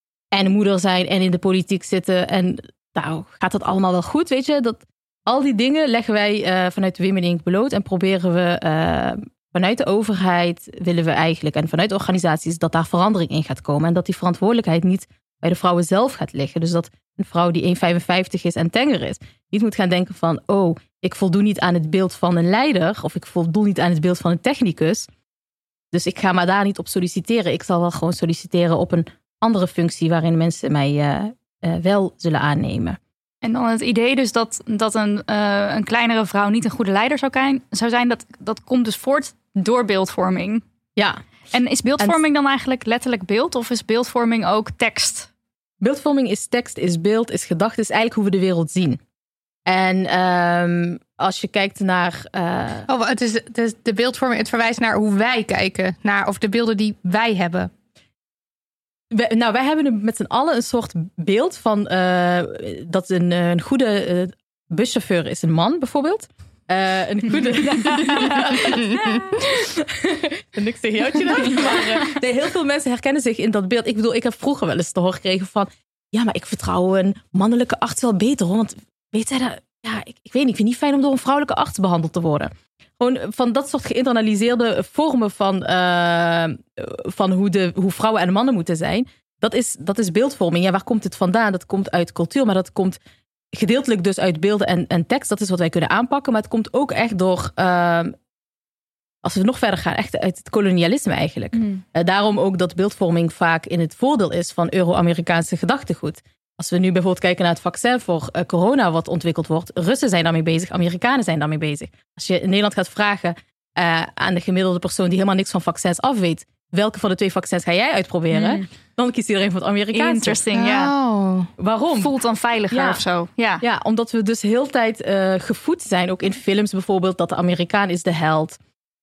en moeder zijn en in de politiek zitten en nou gaat dat allemaal wel goed, weet je. Dat, al die dingen leggen wij uh, vanuit de Women Incorporated bloot en proberen we uh, vanuit de overheid willen we eigenlijk, en vanuit organisaties, dat daar verandering in gaat komen. En dat die verantwoordelijkheid niet bij de vrouwen zelf gaat liggen. Dus dat een vrouw die één komma vijfenvijftig is en tenger is, niet moet gaan denken van, oh, ik voldoe niet aan het beeld van een leider, of ik voldoe niet aan het beeld van een technicus. Dus ik ga maar daar niet op solliciteren. Ik zal wel gewoon solliciteren op een andere functie waarin mensen mij uh, uh, wel zullen aannemen. En dan het idee dus dat, dat een, uh, een kleinere vrouw niet een goede leider zou, zijn, zou zijn, dat, dat komt dus voort door beeldvorming. Ja. En is beeldvorming dan eigenlijk letterlijk beeld of is beeldvorming ook tekst? Beeldvorming is tekst, is beeld, is gedachte, is eigenlijk hoe we de wereld zien. En um, als je kijkt naar... Uh... Oh, het is, het is de beeldvorming, het verwijst naar hoe wij kijken. Naar, of de beelden die wij hebben. We, nou, wij hebben met z'n allen een soort beeld van... Uh, dat een, een goede uh, buschauffeur is een man, bijvoorbeeld. Uh, een goede... Niks tegen jou, maar uh, nee, heel veel mensen herkennen zich in dat beeld. Ik bedoel, ik heb vroeger wel eens te horen gekregen van... Ja, maar ik vertrouw een mannelijke arts wel beter, hoor. Want weet zij dat... Ja, ik, ik weet niet. Ik vind het niet fijn om door een vrouwelijke arts behandeld te worden. Gewoon van dat soort geïnternaliseerde vormen van, uh, van hoe, de, hoe vrouwen en mannen moeten zijn. Dat is, dat is beeldvorming. Ja, waar komt het vandaan? Dat komt uit cultuur, maar dat komt gedeeltelijk dus uit beelden en, en tekst. Dat is wat wij kunnen aanpakken. Maar het komt ook echt door, uh, als we nog verder gaan, echt uit het kolonialisme eigenlijk. Mm. Uh, daarom ook dat beeldvorming vaak in het voordeel is van Euro-Amerikaanse gedachtegoed. Als we nu bijvoorbeeld kijken naar het vaccin voor uh, corona wat ontwikkeld wordt. Russen zijn daarmee bezig, Amerikanen zijn daarmee bezig. Als je in Nederland gaat vragen uh, aan de gemiddelde persoon die helemaal niks van vaccins af weet. Welke van de twee vaccins ga jij uitproberen? Mm. Dan kiest iedereen voor het Amerikaanse. Interesting, ja. Oh. Waarom? Voelt dan veiliger ja. of zo. Ja. ja, omdat we dus heel de tijd uh, gevoed zijn. Ook in films bijvoorbeeld, dat de Amerikaan is de held.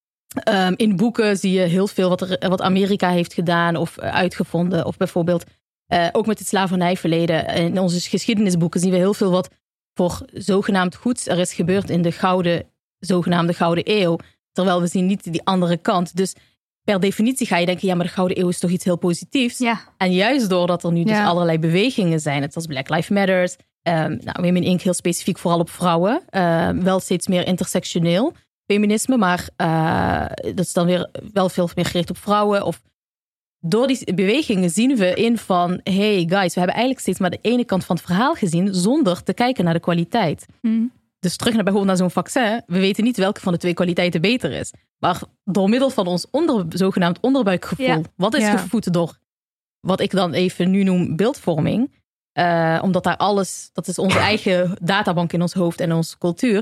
Um, in boeken zie je heel veel wat, er, wat Amerika heeft gedaan of uh, uitgevonden. Of bijvoorbeeld uh, ook met het slavernijverleden. In onze geschiedenisboeken zien we heel veel wat voor zogenaamd goeds er is gebeurd in de gouden, zogenaamde Gouden Eeuw. Terwijl we zien niet die andere kant. Dus per definitie ga je denken, ja, maar de Gouden Eeuw is toch iets heel positiefs. Ja. En juist doordat er nu dus ja. allerlei bewegingen zijn, net als Black Lives Matters. Um, nou, Women Inc heel specifiek vooral op vrouwen. Uh, wel steeds meer intersectioneel feminisme, maar uh, dat is dan weer wel veel meer gericht op vrouwen. Of door die bewegingen zien we in van, hey guys, we hebben eigenlijk steeds maar de ene kant van het verhaal gezien zonder te kijken naar de kwaliteit. Mm. Dus terug naar bijvoorbeeld naar zo'n vaccin. We weten niet welke van de twee kwaliteiten beter is. Maar door middel van ons onder, zogenaamd onderbuikgevoel, ja. wat is ja. gevoed door wat ik dan even nu noem beeldvorming. Uh, omdat daar alles, dat is onze eigen databank in ons hoofd en onze cultuur.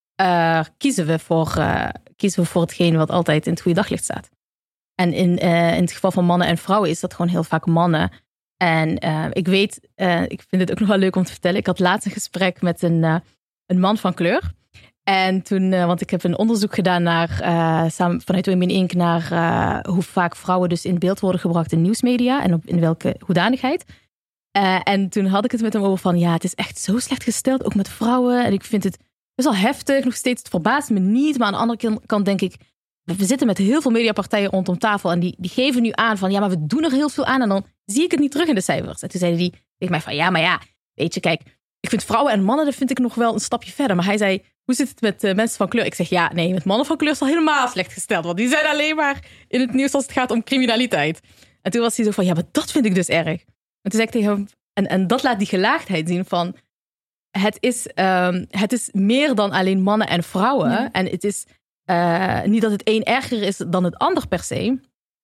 Uh, kiezen, we voor, uh, kiezen we voor hetgeen wat altijd in het goede daglicht staat. En in, uh, in het geval van mannen en vrouwen is dat gewoon heel vaak mannen. En uh, ik weet, uh, ik vind het ook nog wel leuk om te vertellen. Ik had laatst een gesprek met een, uh, een man van kleur. En toen, uh, want ik heb een onderzoek gedaan naar, uh, samen vanuit Women Inc naar uh, hoe vaak vrouwen dus in beeld worden gebracht in nieuwsmedia en op, in welke hoedanigheid. Uh, en toen had ik het met hem over van, ja, het is echt zo slecht gesteld, ook met vrouwen. En ik vind het best wel heftig, nog steeds, het verbaast me niet. Maar aan de andere kant denk ik, we zitten met heel veel mediapartijen rondom tafel en die, die geven nu aan van, ja, maar we doen er heel veel aan en dan zie ik het niet terug in de cijfers. En toen zeiden die tegen mij van, ja, maar ja, weet je, kijk, ik vind vrouwen en mannen, dat vind ik nog wel een stapje verder. Maar hij zei, hoe zit het met uh, mensen van kleur? Ik zeg, ja, nee, met mannen van kleur is al helemaal slecht gesteld. Want die zijn alleen maar in het nieuws als het gaat om criminaliteit. En toen was hij zo van, ja, maar dat vind ik dus erg. En toen zei ik tegen hem, en, en dat laat die gelaagdheid zien van, het is, um, het is meer dan alleen mannen en vrouwen. Ja. En het is uh, niet dat het een erger is dan het ander per se.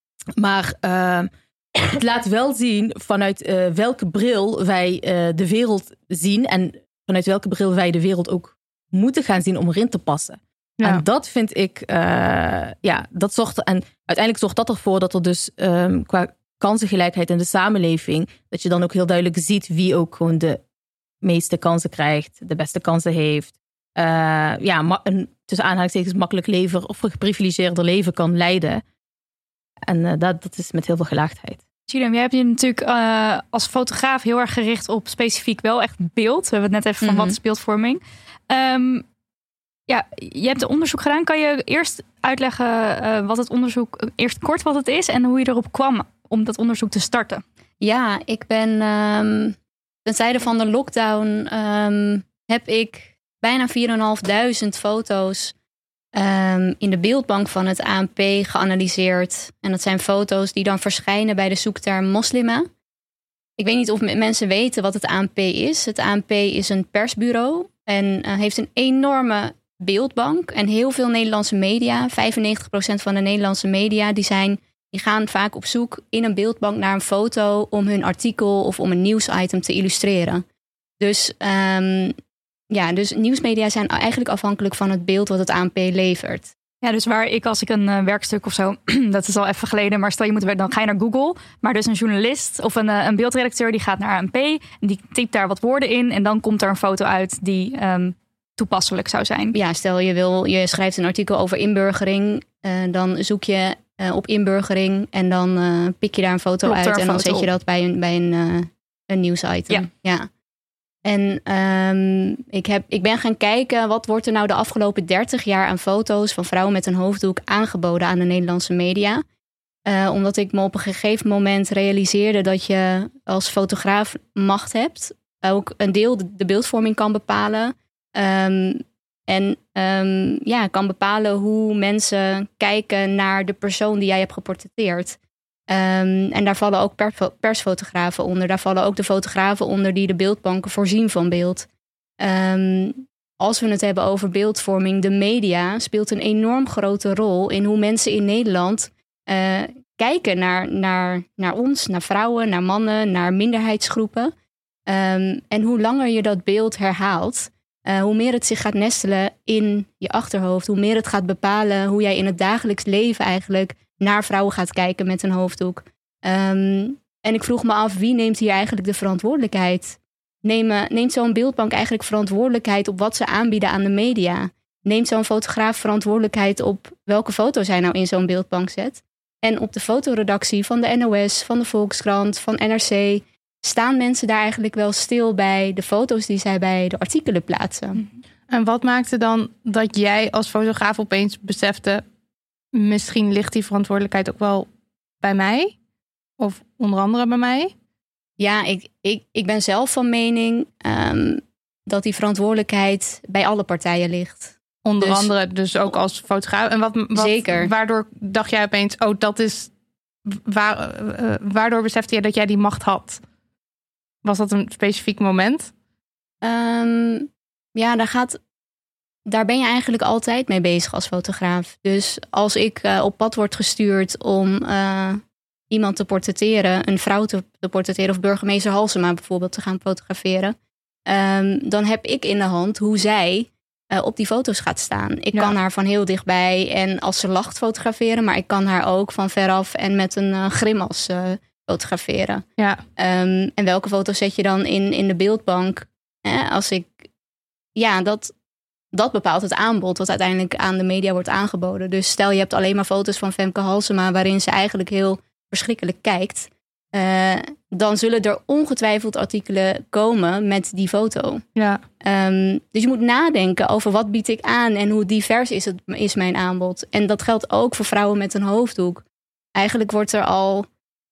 Maar uh, het laat wel zien vanuit uh, welke bril wij uh, de wereld zien. En vanuit welke bril wij de wereld ook moeten gaan zien om erin te passen. Ja. En dat vind ik, uh, ja, dat zorgt, en uiteindelijk zorgt dat ervoor dat er dus um, qua kansengelijkheid in de samenleving, dat je dan ook heel duidelijk ziet wie ook gewoon de meeste kansen krijgt, de beste kansen heeft. Uh, ja, ma- een tussen aanhalingstekens makkelijk leven of een geprivilegeerder leven kan leiden. En uh, dat, dat is met heel veel gelaagdheid. Julian, jij hebt je natuurlijk uh, als fotograaf heel erg gericht op specifiek wel echt beeld. We hebben het net even van mm-hmm. wat is beeldvorming. Um, ja, je hebt onderzoek gedaan. Kan je eerst uitleggen uh, wat het onderzoek, eerst kort wat het is en hoe je erop kwam om dat onderzoek te starten? Ja, ik ben um, ten tijde van de lockdown um, heb ik bijna vier en een half duizend foto's um, in de beeldbank van het A N P geanalyseerd. En dat zijn foto's die dan verschijnen bij de zoekterm moslima. Ik weet niet of mensen weten wat het A N P is. Het A N P is een persbureau en uh, heeft een enorme beeldbank. En heel veel Nederlandse media, vijfennegentig procent van de Nederlandse media, die, zijn, die gaan vaak op zoek in een beeldbank naar een foto om hun artikel of om een nieuwsitem te illustreren. Dus, um, ja, dus nieuwsmedia zijn eigenlijk afhankelijk van het beeld wat het A N P levert. Ja, dus waar ik als ik een uh, werkstuk of zo, dat is al even geleden, maar stel je moet werken, dan ga je naar Google. Maar dus een journalist of een, uh, een beeldredacteur die gaat naar A N P en die typt daar wat woorden in en dan komt er een foto uit die um, toepasselijk zou zijn. Ja, stel je wil, je schrijft een artikel over inburgering, uh, dan zoek je uh, op inburgering en dan uh, pik je daar een foto Klopt, uit een en dan foto zet je op. dat bij een, bij een, uh, een nieuwsitem. Ja. ja. En um, ik, heb, ik ben gaan kijken, wat wordt er nou de afgelopen dertig jaar aan foto's van vrouwen met een hoofddoek aangeboden aan de Nederlandse media. Uh, omdat ik me op een gegeven moment realiseerde dat je als fotograaf macht hebt. Ook een deel de, de beeldvorming kan bepalen. Um, en um, ja, kan bepalen hoe mensen kijken naar de persoon die jij hebt geportretteerd. Um, en daar vallen ook per- persfotografen onder. Daar vallen ook de fotografen onder die de beeldbanken voorzien van beeld. Um, als we het hebben over beeldvorming, de media speelt een enorm grote rol in hoe mensen in Nederland uh, kijken naar, naar, naar ons, naar vrouwen, naar mannen, naar minderheidsgroepen. Um, en hoe langer je dat beeld herhaalt, uh, hoe meer het zich gaat nestelen in je achterhoofd. Hoe meer het gaat bepalen hoe jij in het dagelijks leven eigenlijk naar vrouwen gaat kijken met een hoofddoek. Um, en ik vroeg me af, wie neemt hier eigenlijk de verantwoordelijkheid? Neem, neemt zo'n beeldbank eigenlijk verantwoordelijkheid op wat ze aanbieden aan de media? Neemt zo'n fotograaf verantwoordelijkheid op welke foto's hij nou in zo'n beeldbank zet? En op de fotoredactie van de N O S, van de Volkskrant, van N R C, staan mensen daar eigenlijk wel stil bij de foto's die zij bij de artikelen plaatsen? En wat maakte dan dat jij als fotograaf opeens besefte, misschien ligt die verantwoordelijkheid ook wel bij mij? Of onder andere bij mij? Ja, ik, ik, ik ben zelf van mening um, dat die verantwoordelijkheid bij alle partijen ligt. Onder dus, andere dus ook als fotograaf. En wat, wat, zeker. Waardoor dacht jij opeens, oh, dat is... Waar, uh, waardoor besefte je dat jij die macht had? Was dat een specifiek moment? Um, ja, daar gaat... Daar ben je eigenlijk altijd mee bezig als fotograaf. Dus als ik uh, op pad word gestuurd om uh, iemand te portretteren, een vrouw te, te portretteren of burgemeester Halsema bijvoorbeeld te gaan fotograferen, um, dan heb ik in de hand hoe zij uh, op die foto's gaat staan. Ik ja. kan haar van heel dichtbij en als ze lacht fotograferen, maar ik kan haar ook van veraf en met een uh, grimas uh, fotograferen. Ja. Um, en welke foto's zet je dan in, in de beeldbank? Eh, als ik, ja, dat... Dat bepaalt het aanbod wat uiteindelijk aan de media wordt aangeboden. Dus stel je hebt alleen maar foto's van Femke Halsema waarin ze eigenlijk heel verschrikkelijk kijkt. Uh, dan zullen er ongetwijfeld artikelen komen met die foto. Ja. Um, dus je moet nadenken over wat bied ik aan en hoe divers is, het, is mijn aanbod. En dat geldt ook voor vrouwen met een hoofddoek. Eigenlijk wordt er al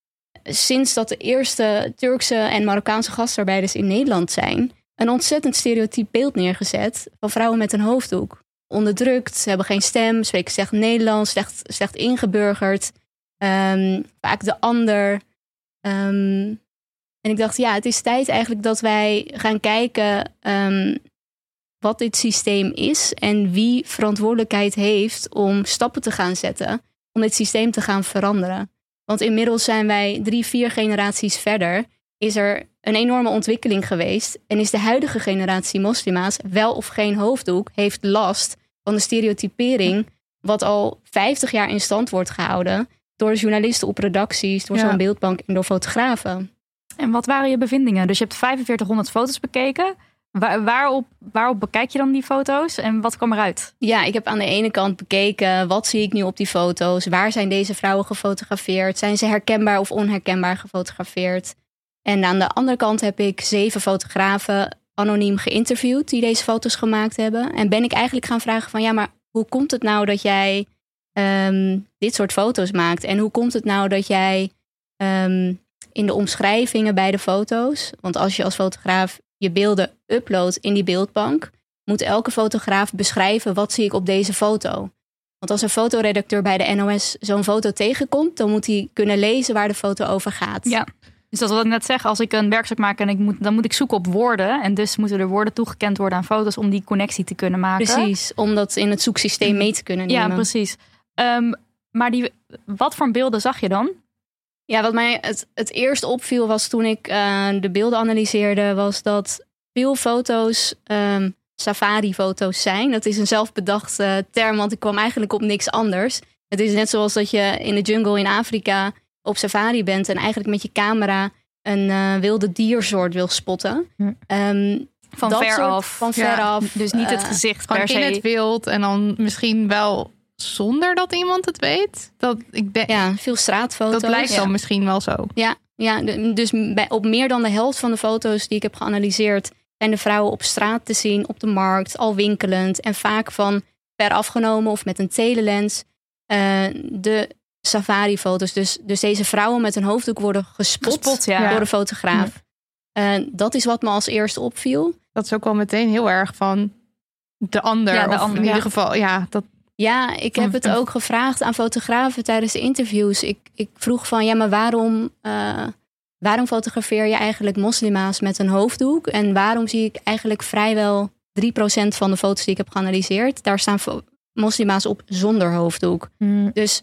sinds dat de eerste Turkse en Marokkaanse gastarbeiders in Nederland zijn, een ontzettend stereotyp beeld neergezet van vrouwen met een hoofddoek. Onderdrukt, ze hebben geen stem, spreken slecht Nederlands, slecht, slecht ingeburgerd. Um, vaak de ander. Um, en ik dacht, ja, het is tijd eigenlijk dat wij gaan kijken um, wat dit systeem is en wie verantwoordelijkheid heeft om stappen te gaan zetten om dit systeem te gaan veranderen. Want inmiddels zijn wij drie, vier generaties verder, is er een enorme ontwikkeling geweest en is de huidige generatie moslima's wel of geen hoofddoek heeft last van de stereotypering wat al vijftig jaar in stand wordt gehouden door journalisten op redacties, door ja. zo'n beeldbank en door fotografen. En wat waren je bevindingen? Dus je hebt vijfenveertighonderd foto's bekeken. Waar, waarop, waarop bekijk je dan die foto's en wat kwam eruit? Ja, ik heb aan de ene kant bekeken, wat zie ik nu op die foto's? Waar zijn deze vrouwen gefotografeerd? Zijn ze herkenbaar of onherkenbaar gefotografeerd? En aan de andere kant heb ik zeven fotografen anoniem geïnterviewd die deze foto's gemaakt hebben. En ben ik eigenlijk gaan vragen van, ja, maar hoe komt het nou dat jij um, dit soort foto's maakt? En hoe komt het nou dat jij um, in de omschrijvingen bij de foto's, want als je als fotograaf je beelden uploadt in die beeldbank, moet elke fotograaf beschrijven wat zie ik op deze foto. Want als een fotoredacteur bij de N O S zo'n foto tegenkomt, dan moet hij kunnen lezen waar de foto over gaat. Ja. Dus dat wat ik net zeg, als ik een werkstuk maak en ik moet, dan moet ik zoeken op woorden. En dus moeten er woorden toegekend worden aan foto's om die connectie te kunnen maken. Precies, om dat in het zoeksysteem mee te kunnen nemen. Ja, precies. Um, maar die, wat voor beelden zag je dan? Ja, wat mij het, het eerst opviel was toen ik uh, de beelden analyseerde, was dat veel foto's um, safari-foto's zijn. Dat is een zelfbedacht uh, term, want ik kwam eigenlijk op niks anders. Het is net zoals dat je in de jungle in Afrika op safari bent en eigenlijk met je camera een uh, wilde diersoort wil spotten. Hm. Um, van ver soort, af. Van ver ja, af. Dus niet het uh, gezicht Gewoon per se. in het wild en dan misschien wel zonder dat iemand het weet. Dat, ik denk, Ja, veel straatfoto's. dat lijkt ja. dan misschien wel zo. Ja, ja de, dus bij, op meer dan de helft van de foto's die ik heb geanalyseerd zijn de vrouwen op straat te zien, op de markt, al winkelend en vaak van ver afgenomen of met een telelens. Uh, de safari-foto's, dus, dus deze vrouwen met een hoofddoek worden gespot, Gespot, ja. door de fotograaf. Ja. Uh, dat is wat me als eerste opviel. Dat is ook wel meteen heel erg van de ander. Ja, de of ander, in ja. ieder geval, ja, dat. Ja, ik heb het ook gevraagd aan fotografen tijdens de interviews. Ik, ik vroeg van, ja, maar waarom, uh, waarom fotografeer je eigenlijk moslima's met een hoofddoek? En waarom zie ik eigenlijk vrijwel drie procent van de foto's die ik heb geanalyseerd, daar staan fo- moslima's op zonder hoofddoek. Hmm. Dus,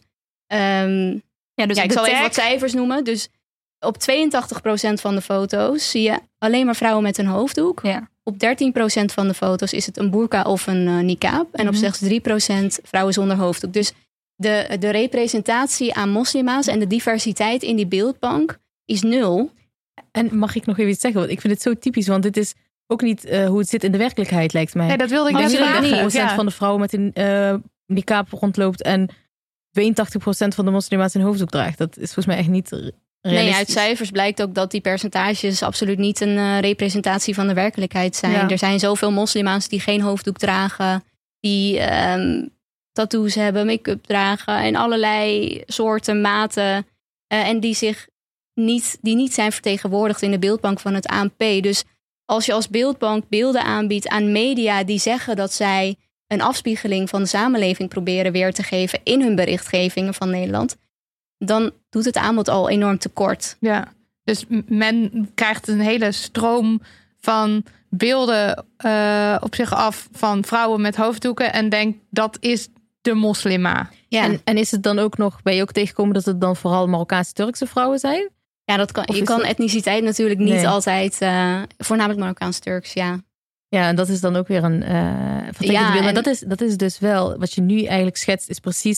um, Ja, dus ja, ik de zal tag- even wat cijfers noemen. Dus op tweeëntachtig procent van de foto's zie je alleen maar vrouwen met een hoofddoek. Ja. Op dertien procent van de foto's is het een burka of een uh, niqab. En op Mhm. slechts drie procent vrouwen zonder hoofddoek. Dus de, de representatie aan moslima's en de diversiteit in die beeldbank is nul. En mag ik nog even iets zeggen? Want ik vind het zo typisch, want dit is ook niet uh, hoe het zit in de werkelijkheid, lijkt mij. Nee, dat wilde ik Als net drieëndertig vragen. procent Ja. van de vrouwen met een uh, niqab rondloopt en tweeëntachtig procent van de moslima's een hoofddoek draagt. Dat is volgens mij echt niet realistisch. Nee, uit cijfers blijkt ook dat die percentages absoluut niet een uh, representatie van de werkelijkheid zijn. Ja. Er zijn zoveel moslima's die geen hoofddoek dragen, die um, tattoos hebben, make-up dragen en allerlei soorten, maten. Uh, en die zich niet, die niet zijn vertegenwoordigd in de beeldbank van het A N P. Dus als je als beeldbank beelden aanbiedt aan media die zeggen dat zij een afspiegeling van de samenleving proberen weer te geven in hun berichtgevingen van Nederland, dan doet het aanbod al enorm tekort. Ja, dus men krijgt een hele stroom van beelden uh, op zich af van vrouwen met hoofddoeken en denkt dat is de moslima. Ja, En, en is het dan ook nog, ben je ook tegengekomen dat het dan vooral Marokkaanse Turkse vrouwen zijn? ja dat kan, Of je is kan dat- etniciteit natuurlijk niet Nee. altijd, uh, voornamelijk Marokkaans-Turks, ja. Ja, en dat is dan ook weer een uh, vertekend Ja, beeld. Maar en- dat is, dat is dus wel, wat je nu eigenlijk schetst, is precies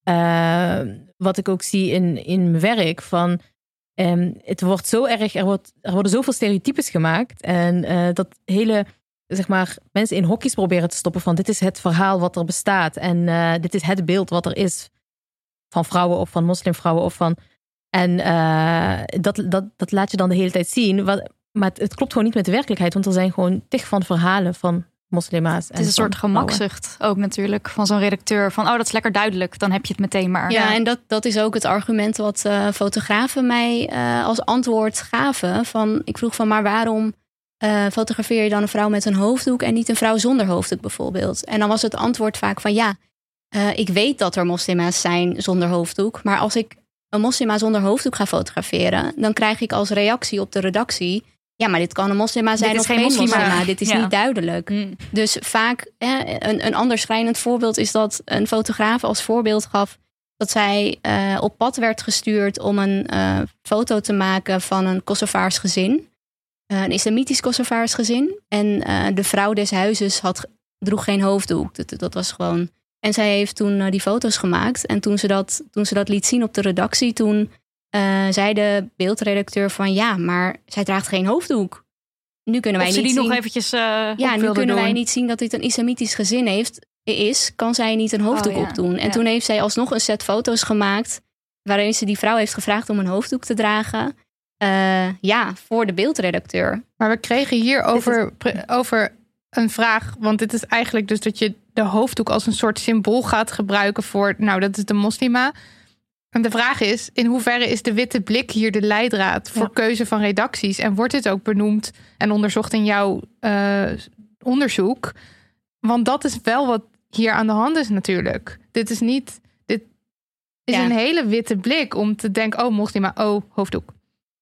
uh, wat ik ook zie in, in mijn werk. Van, um, het wordt zo erg, er, wordt, er worden zoveel stereotypes gemaakt. En uh, dat hele, zeg maar, mensen in hokjes proberen te stoppen van dit is het verhaal wat er bestaat. En uh, dit is het beeld wat er is van vrouwen of van moslimvrouwen of van... En uh, dat, dat, dat laat je dan de hele tijd zien. Wat, maar het, het klopt gewoon niet met de werkelijkheid. Want er zijn gewoon tig van verhalen van moslima's. Het is een soort gemakzucht ook natuurlijk van zo'n redacteur. Van, oh, dat is lekker duidelijk. Dan heb je het meteen maar. Ja, en dat, dat is ook het argument wat uh, fotografen mij uh, als antwoord gaven. Van, ik vroeg van, maar waarom uh, fotografeer je dan een vrouw met een hoofddoek en niet een vrouw zonder hoofddoek bijvoorbeeld? En dan was het antwoord vaak van, ja, uh, ik weet dat er moslima's zijn zonder hoofddoek. Maar als ik een moslima zonder hoofddoek ga fotograferen, dan krijg ik als reactie op de redactie, ja, maar dit kan een moslima zijn Dit of is geen geen moslima. moslima. Dit is Ja. niet duidelijk. Mm. Dus vaak, eh, een, een ander schrijnend voorbeeld is dat een fotograaf als voorbeeld gaf dat zij uh, op pad werd gestuurd om een uh, foto te maken van een Kosovaars gezin. Uh, een islamitisch Kosovaars gezin. En uh, de vrouw des huizes had, droeg geen hoofddoek. Dat, dat was gewoon... En zij heeft toen uh, die foto's gemaakt. En toen ze, dat, toen ze dat liet zien op de redactie, toen uh, zei de beeldredacteur van ja, maar zij draagt geen hoofddoek. Nu kunnen wij Of ze niet die zien... nog eventjes uh, Ja, nu wilde kunnen wij doen. niet zien dat dit een islamitisch gezin heeft, is. Kan zij niet een hoofddoek Oh, ja. opdoen. En Ja. toen heeft zij alsnog een set foto's gemaakt waarin ze die vrouw heeft gevraagd om een hoofddoek te dragen. Uh, ja, voor de beeldredacteur. Maar we kregen hier over, pre- over een vraag. Want dit is eigenlijk dus dat je de hoofddoek als een soort symbool gaat gebruiken voor, nou, dat is de moslima. En de vraag is, in hoeverre is de witte blik hier de leidraad voor Ja. keuze van redacties? En wordt dit ook benoemd en onderzocht in jouw uh, onderzoek? Want dat is wel wat hier aan de hand is natuurlijk. Dit is niet, dit is Ja. een hele witte blik om te denken, oh, moslima, oh, hoofddoek.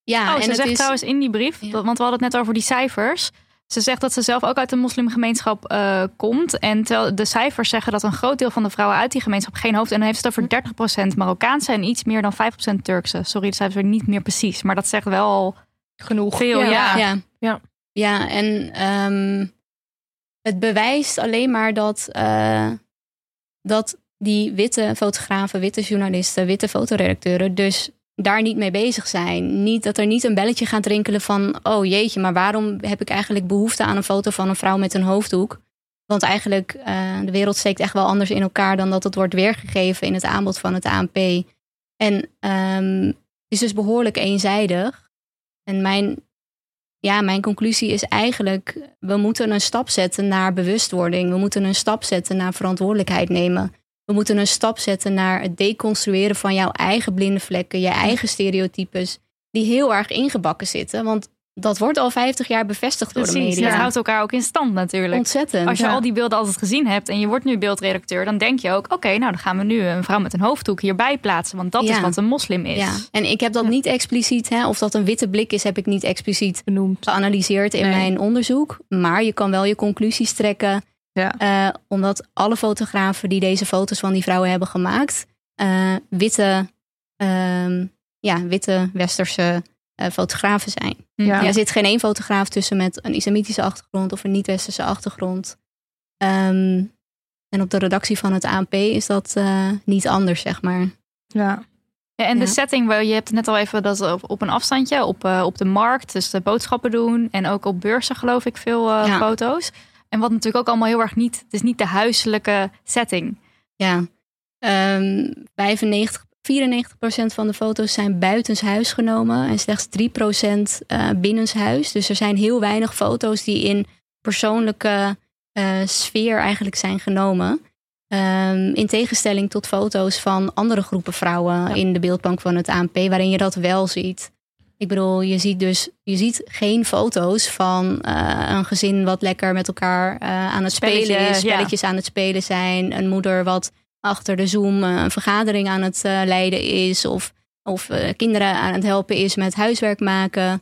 Ja, Oh, en ze het zegt is, trouwens in die brief, Ja. want we hadden het net over die cijfers. Ze zegt dat ze zelf ook uit de moslimgemeenschap uh, komt. En terwijl de cijfers zeggen dat een groot deel van de vrouwen uit die gemeenschap geen hoofd. En dan heeft het over dertig procent Marokkaanse en iets meer dan vijf procent Turkse. Sorry, de cijfers zijn niet meer precies. Maar dat zegt wel al Genoeg. veel. Ja, ja. Ja, Ja. ja en um, het bewijst alleen maar dat, uh, dat die witte fotografen, witte journalisten, witte fotoredacteuren dus daar niet mee bezig zijn. Niet, dat er niet een belletje gaat rinkelen van, oh jeetje, maar waarom heb ik eigenlijk behoefte aan een foto van een vrouw met een hoofddoek? Want eigenlijk, uh, de wereld steekt echt wel anders in elkaar dan dat het wordt weergegeven in het aanbod van het A N P. En um, is dus behoorlijk eenzijdig. En mijn, ja, mijn conclusie is eigenlijk, we moeten een stap zetten naar bewustwording. We moeten een stap zetten naar verantwoordelijkheid nemen. We moeten een stap zetten naar het deconstrueren van jouw eigen blinde vlekken, je eigen stereotypes, die heel erg ingebakken zitten. Want dat wordt al vijftig jaar bevestigd Precies, door de media. dat houdt elkaar ook in stand natuurlijk. Ontzettend. Als je ja. al die beelden altijd gezien hebt en je wordt nu beeldredacteur, dan denk je ook, oké, okay, nou dan gaan we nu een vrouw met een hoofddoek hierbij plaatsen. Want dat ja. is wat een moslim is. Ja, en ik heb dat ja. niet expliciet, hè, of dat een witte blik is, heb ik niet expliciet Benoemd. geanalyseerd in Nee. mijn onderzoek. Maar je kan wel je conclusies trekken. Ja. Uh, omdat alle fotografen die deze foto's van die vrouwen hebben gemaakt, uh, witte, uh, ja, witte westerse uh, fotografen zijn. Ja. Er zit geen één fotograaf tussen met een islamitische achtergrond of een niet-westerse achtergrond. Um, en op de redactie van het A N P is dat uh, niet anders, zeg maar. Ja. Ja, en de Ja. setting, je hebt het net al even dat op, op een afstandje, op, uh, op de markt, dus de boodschappen doen en ook op beurzen geloof ik veel uh, Ja. foto's. En wat natuurlijk ook allemaal heel erg niet, het is niet de huiselijke setting. Ja, um, vijfennegentig, vierennegentig procent van de foto's zijn buitenshuis genomen en slechts drie procent uh, binnenshuis. Dus er zijn heel weinig foto's die in persoonlijke uh, sfeer eigenlijk zijn genomen. Um, in tegenstelling tot foto's van andere groepen vrouwen Ja. in de beeldbank van het A N P, waarin je dat wel ziet. Ik bedoel, je ziet dus je ziet geen foto's van uh, een gezin wat lekker met elkaar uh, aan het Spelletje, spelen is, ja. spelletjes aan het spelen zijn, een moeder wat achter de Zoom uh, een vergadering aan het uh, leiden is, of, of uh, kinderen aan het helpen is met huiswerk maken,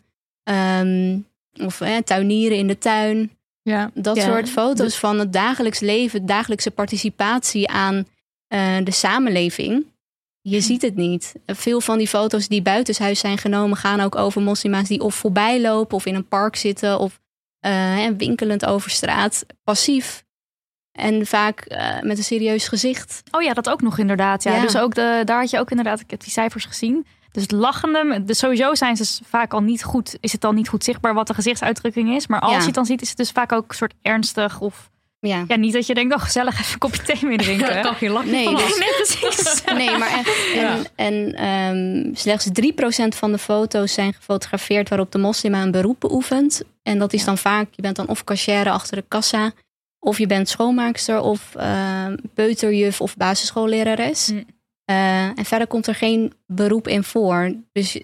um, of uh, tuinieren in de tuin. Ja. Dat Ja. soort foto's Dus- van het dagelijks leven, dagelijkse participatie aan uh, de samenleving. Je ziet het niet. Veel van die foto's die buitenshuis zijn genomen gaan ook over moslima's die of voorbij lopen of in een park zitten of uh, winkelend over straat, passief. En vaak uh, met een serieus gezicht. Oh ja, dat ook nog inderdaad. Ja. Ja. Dus ook de, daar had je ook inderdaad, ik heb die cijfers gezien. Dus het lachende, dus sowieso zijn ze vaak al niet goed, is het al niet goed zichtbaar wat de gezichtsuitdrukking is. Maar als Ja. je het dan ziet, is het dus vaak ook een soort ernstig of Ja. ja, niet dat je denkt, oh gezellig, even een kopje thee mee drinken. Daar kan geen lachje Nee, van dus- af. Nee, precies. Nee, maar echt. En, en um, slechts drie procent van de foto's zijn gefotografeerd waarop de moslima een beroep beoefent. En dat is Ja. dan vaak, je bent dan of cashier achter de kassa, of je bent schoonmaakster of uh, peuterjuf of basisschoollerares. Mm. Uh, en verder komt er geen beroep in voor. Dus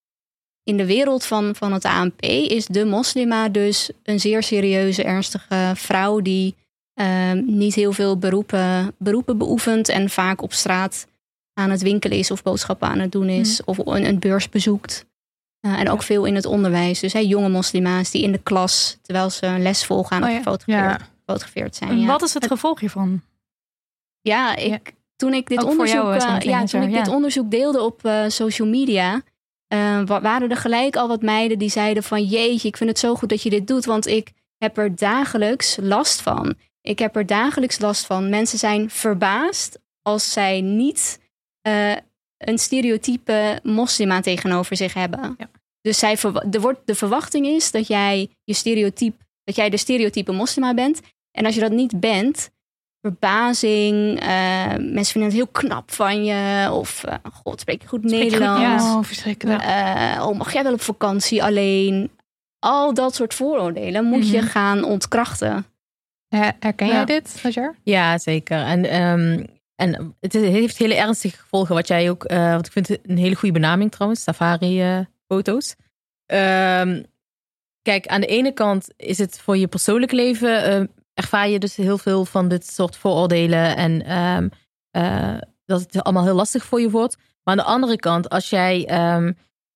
in de wereld van, van het A N P is de moslima dus een zeer serieuze, ernstige vrouw die uh, niet heel veel beroepen, beroepen beoefent en vaak op straat aan het winkelen is of boodschappen aan het doen is Mm. of een, een beurs bezoekt. Uh, en ook veel in het onderwijs. Dus hey, jonge moslima's die in de klas, terwijl ze een les volgen, aan Oh het ja. gefotografeerd, Ja. gefotografeerd zijn. En Ja. wat is het gevolg hiervan? Ja, ik, Ja. toen ik dit Ook voor onderzoek, jou, uh, Sanne ja, toen ik ja. dit onderzoek deelde op uh, social media, uh, wa- waren er gelijk al wat meiden die zeiden van jeetje, ik vind het zo goed dat je dit doet, want ik heb er dagelijks last van. Ik heb er dagelijks last van. Mensen zijn verbaasd als zij niet uh, een stereotype moslima tegenover zich hebben. Ja. Dus zij verwa- de, wordt, de verwachting is dat jij je stereotype, dat jij de stereotype moslima bent. En als je dat niet bent, verbazing, uh, mensen vinden het heel knap van je. Of, uh, god, spreek je goed Spreek je goed Nederlands? Ja. Oh, verschrikkelijk. Uh, oh, mag jij wel op vakantie alleen? Al dat soort vooroordelen moet je Mhm. gaan ontkrachten. Her- Herken Ja. jij dit, Hajar? Ja, zeker. En, um, en het is- heeft hele ernstige gevolgen. Wat jij ook, uh, want ik vind het een hele goede benaming trouwens, safari-foto's. Um, kijk, aan de ene kant is het voor je persoonlijk leven, uh, ervaar je dus heel veel van dit soort vooroordelen en um, uh, dat het allemaal heel lastig voor je wordt. Maar aan de andere kant, als jij um,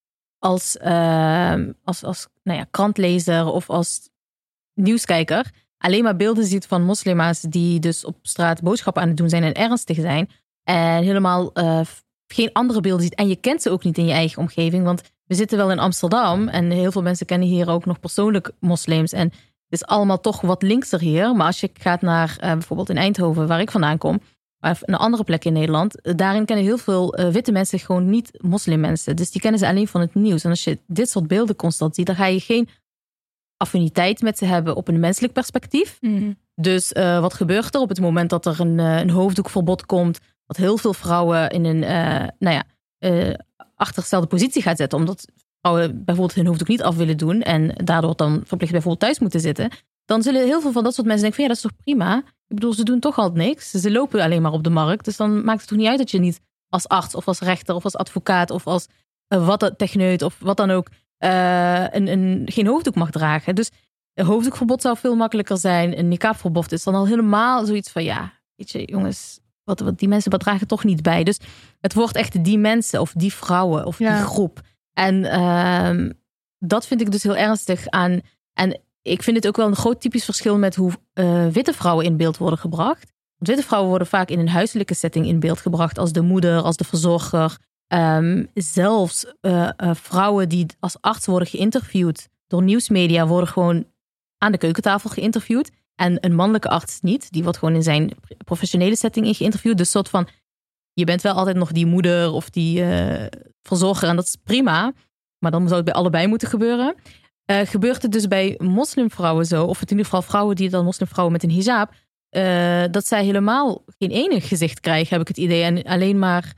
als, uh, als, als nou ja, krantlezer of als nieuwskijker alleen maar beelden ziet van moslima's die dus op straat boodschappen aan het doen zijn en ernstig zijn. En helemaal uh, geen andere beelden ziet. En je kent ze ook niet in je eigen omgeving. Want we zitten wel in Amsterdam en heel veel mensen kennen hier ook nog persoonlijk moslims. En het is allemaal toch wat linkser hier. Maar als je gaat naar uh, bijvoorbeeld in Eindhoven, waar ik vandaan kom, of een andere plek in Nederland, daarin kennen heel veel uh, witte mensen gewoon niet moslimmensen. Dus die kennen ze alleen van het nieuws. En als je dit soort beelden constant ziet, dan ga je geen affiniteit met ze hebben op een menselijk perspectief. Mm. Dus uh, wat gebeurt er op het moment dat er een, uh, een hoofddoekverbod komt, dat heel veel vrouwen in een uh, nou ja, uh, achtergestelde positie gaat zetten, omdat vrouwen bijvoorbeeld hun hoofddoek niet af willen doen en daardoor dan verplicht bijvoorbeeld thuis moeten zitten, dan zullen heel veel van dat soort mensen denken van ja, dat is toch prima? Ik bedoel, ze doen toch al niks. Ze lopen alleen maar op de markt. Dus dan maakt het toch niet uit dat je niet als arts of als rechter of als advocaat of als uh, wat techneut of wat dan ook uh, een, een, geen hoofddoek mag dragen. Dus een hoofddoekverbod zou veel makkelijker zijn. Een niqabverbod is dan al helemaal zoiets van ja, weet je, jongens, wat, wat die mensen dragen toch niet bij. Dus het wordt echt die mensen of die vrouwen of ja. die groep. En uh, dat vind ik dus heel ernstig aan. En ik vind het ook wel een groot typisch verschil met hoe uh, witte vrouwen in beeld worden gebracht. Want witte vrouwen worden vaak in een huiselijke setting in beeld gebracht. Als de moeder, als de verzorger. Um, zelfs uh, uh, vrouwen die als arts worden geïnterviewd door nieuwsmedia worden gewoon aan de keukentafel geïnterviewd. En een mannelijke arts niet. Die wordt gewoon in zijn professionele setting in geïnterviewd. Dus soort van, je bent wel altijd nog die moeder of die uh, verzorger. En dat is prima. Maar dan zou het bij allebei moeten gebeuren. Uh, gebeurt het dus bij moslimvrouwen zo, of in ieder geval vrouwen die dan moslimvrouwen met een hijab, uh, dat zij helemaal geen enig gezicht krijgen, heb ik het idee. En alleen maar,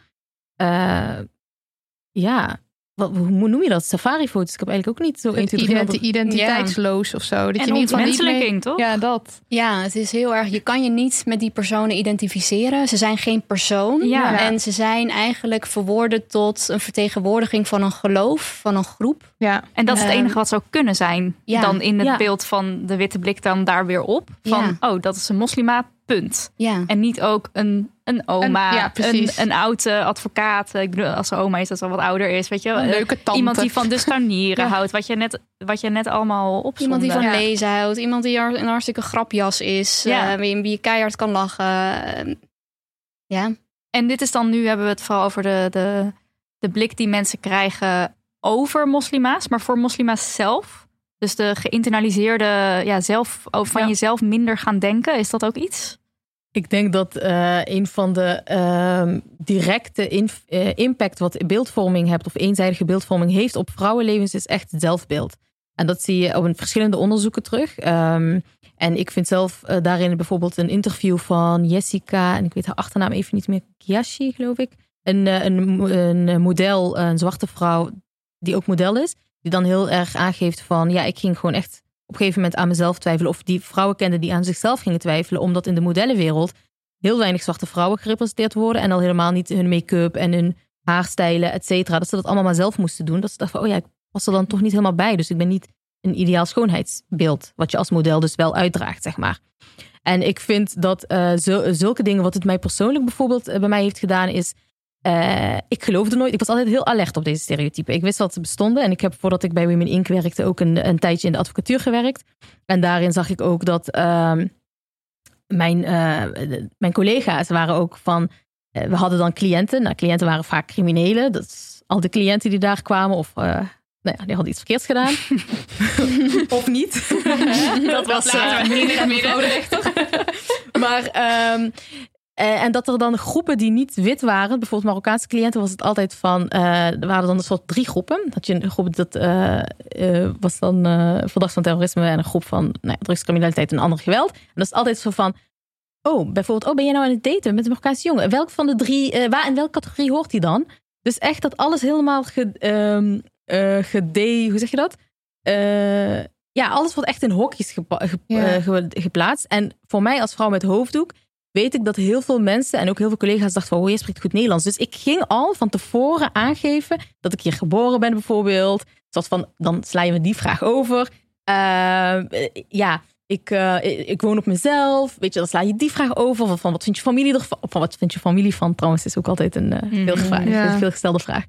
uh, ja, wat, hoe noem je dat? Safari-foto's. Ik heb eigenlijk ook niet zo Ident- identiteitsloos ja. of zo. Dat en je niet ontmenselijking, mee... toch? Ja, dat. Ja, het is heel erg, je kan je niet met die personen identificeren. Ze zijn geen persoon. Ja. En ze zijn eigenlijk verwoorden tot een vertegenwoordiging van een geloof, van een groep. Ja. En dat is het enige wat zou kunnen zijn. Ja. Dan in het ja. beeld van de witte blik dan daar weer op. Van, ja. oh, dat is een moslima, punt. Ja. En niet ook een, een oma, een, ja, een, een oude advocaat. Ik bedoel, als ze oma is, dat ze al wat ouder is. Weet je, een leuke tante. Iemand die van de scharnieren ja. houdt. Wat je net, wat je net allemaal opzonde. Iemand die van ja. lezen houdt. Iemand die een hartstikke grapjas is. Ja. Uh, wie, wie je keihard kan lachen. Uh, ja. En dit is dan, nu hebben we het vooral over de, de, de blik die mensen krijgen over moslima's. Maar voor moslima's zelf. Dus de geïnternaliseerde, ja, zelf, van ja. jezelf minder gaan denken. Is dat ook iets? Ik denk dat uh, een van de uh, directe inf- uh, impact wat beeldvorming hebt of eenzijdige beeldvorming heeft op vrouwenlevens is echt het zelfbeeld. En dat zie je op een verschillende onderzoeken terug. Um, en ik vind zelf uh, daarin bijvoorbeeld een interview van Jessica, en ik weet haar achternaam even niet meer, Kiyashi geloof ik. Een, uh, een, een model, een zwarte vrouw die ook model is, die dan heel erg aangeeft van ja, ik ging gewoon echt op een gegeven moment aan mezelf twijfelen. Of die vrouwen kenden die aan zichzelf gingen twijfelen. Omdat in de modellenwereld heel weinig zwarte vrouwen gerepresenteerd worden. En al helemaal niet hun make-up en hun haarstijlen, et cetera. Dat ze dat allemaal maar zelf moesten doen. Dat ze dachten van, oh ja, ik pas er dan toch niet helemaal bij. Dus ik ben niet een ideaal schoonheidsbeeld. Wat je als model dus wel uitdraagt, zeg maar. En ik vind dat uh, zulke dingen, wat het mij persoonlijk bijvoorbeeld uh, bij mij heeft gedaan, is Uh, ik geloofde nooit. Ik was altijd heel alert op deze stereotypen. Ik wist dat ze bestonden. En ik heb voordat ik bij Women Inc werkte ook een, een tijdje in de advocatuur gewerkt. En daarin zag ik ook dat uh, mijn, uh, mijn collega's waren ook van uh, we hadden dan cliënten. Nou, cliënten waren vaak criminelen. Dat is al de cliënten die daar kwamen of uh, nou ja, die hadden iets verkeerds gedaan. Of niet. Dat was uh, midden. Maar um, Uh, en dat er dan groepen die niet wit waren, bijvoorbeeld Marokkaanse cliënten, was het altijd van, uh, er waren dan een soort drie groepen. Dat je een groep dat uh, uh, was dan uh, verdacht van terrorisme en een groep van nou ja, drugscriminaliteit en ander geweld. En dat is altijd zo van, oh, bijvoorbeeld, oh, ben jij nou aan het daten met een Marokkaanse jongen? Welk van de drie, uh, waar in welke categorie hoort hij dan? Dus echt dat alles helemaal ge, um, uh, gede, hoe zeg je dat? Uh, ja, alles wordt echt in hokjes gepa- ge, ja. uh, ge, geplaatst. En voor mij als vrouw met hoofddoek weet ik dat heel veel mensen en ook heel veel collega's dachten van, oh, je spreekt goed Nederlands. Dus ik ging al van tevoren aangeven dat ik hier geboren ben bijvoorbeeld. Zoals van, dan sla je me die vraag over. Uh, ja, ik, uh, ik woon op mezelf. Weet je, dan sla je die vraag over. Van, van wat vindt je familie ervan? Van wat vindt je familie van? Trouwens, is ook altijd een uh, veel, gevraagd, ja. veel gestelde vraag.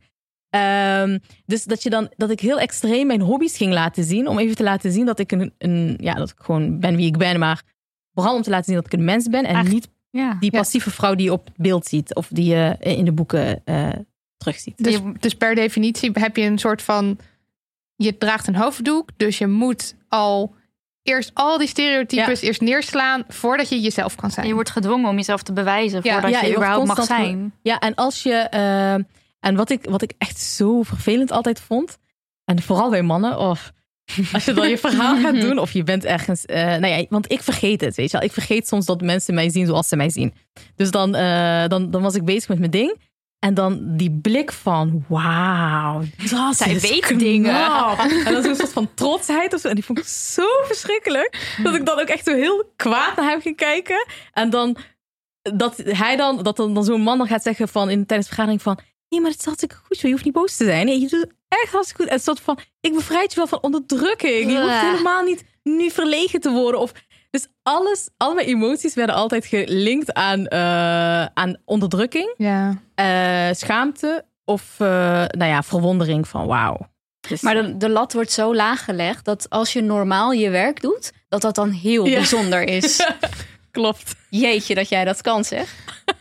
Um, dus dat, je dan, dat ik heel extreem mijn hobby's ging laten zien. Om even te laten zien dat ik, een, een, ja, dat ik gewoon ben wie ik ben. Maar vooral om te laten zien dat ik een mens ben. En Echt? niet ja. die passieve ja. vrouw die je op het beeld ziet. Of die je in de boeken uh, terugziet. Dus, dus per definitie heb je een soort van... Je draagt een hoofddoek. Dus je moet al... Eerst al die stereotypes ja. eerst neerslaan voordat je jezelf kan zijn. Je wordt gedwongen om jezelf te bewijzen ja. voordat ja, je, je überhaupt mag zijn. Voor, ja, en als je... Uh, en wat ik, wat ik echt zo vervelend altijd vond... En vooral bij mannen... Of, als je dan je verhaal gaat doen... Of je bent ergens... Uh, nou ja, want ik vergeet het, weet je wel. Ik vergeet soms dat mensen mij zien zoals ze mij zien. Dus dan, uh, dan, dan was ik bezig met mijn ding... En dan die blik van, wauw, dat zij is weet dingen. En dat is een soort van trotsheid of zo. En die vond ik zo verschrikkelijk. Dat ik dan ook echt zo heel kwaad naar hem ging kijken. En dan dat hij dan, dat dan, dan zo'n man dan gaat zeggen van in tijdens de vergadering van, nee, maar het is hartstikke goed zo. Je hoeft niet boos te zijn. Nee, je doet het echt hartstikke goed. En het soort van, ik bevrijd je wel van onderdrukking. Je hoeft helemaal niet nu verlegen te worden of... Dus alles, al mijn emoties werden altijd gelinkt aan, uh, aan onderdrukking, ja. uh, schaamte of uh, nou ja, verwondering van wauw. Dus... Maar de, de lat wordt zo laag gelegd dat als je normaal je werk doet, dat dat dan heel ja. bijzonder is. Klopt. Jeetje dat jij dat kan, zeg.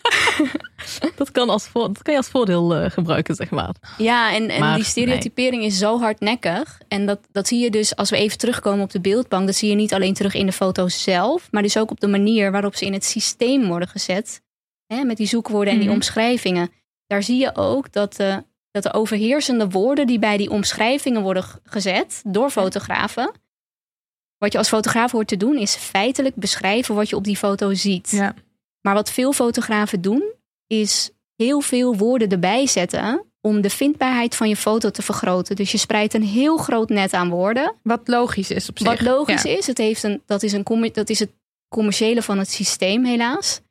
Dat kan, als vo- dat kan je als voordeel uh, gebruiken, zeg maar. Ja, en, en maar, die stereotypering nee. is zo hardnekkig. En dat, dat zie je dus, als we even terugkomen op de beeldbank... dat zie je niet alleen terug in de foto's zelf... maar dus ook op de manier waarop ze in het systeem worden gezet. Hè, met die zoekwoorden en die mm-hmm. omschrijvingen. Daar zie je ook dat de, dat de overheersende woorden... die bij die omschrijvingen worden gezet door fotografen... wat je als fotograaf hoort te doen... is feitelijk beschrijven wat je op die foto ziet. Ja. Maar wat veel fotografen doen... is heel veel woorden erbij zetten... om de vindbaarheid van je foto te vergroten. Dus je spreidt een heel groot net aan woorden. Wat logisch is op zich. Wat logisch ja. is. Het heeft een, dat, is een, dat is het commerciële van het systeem helaas.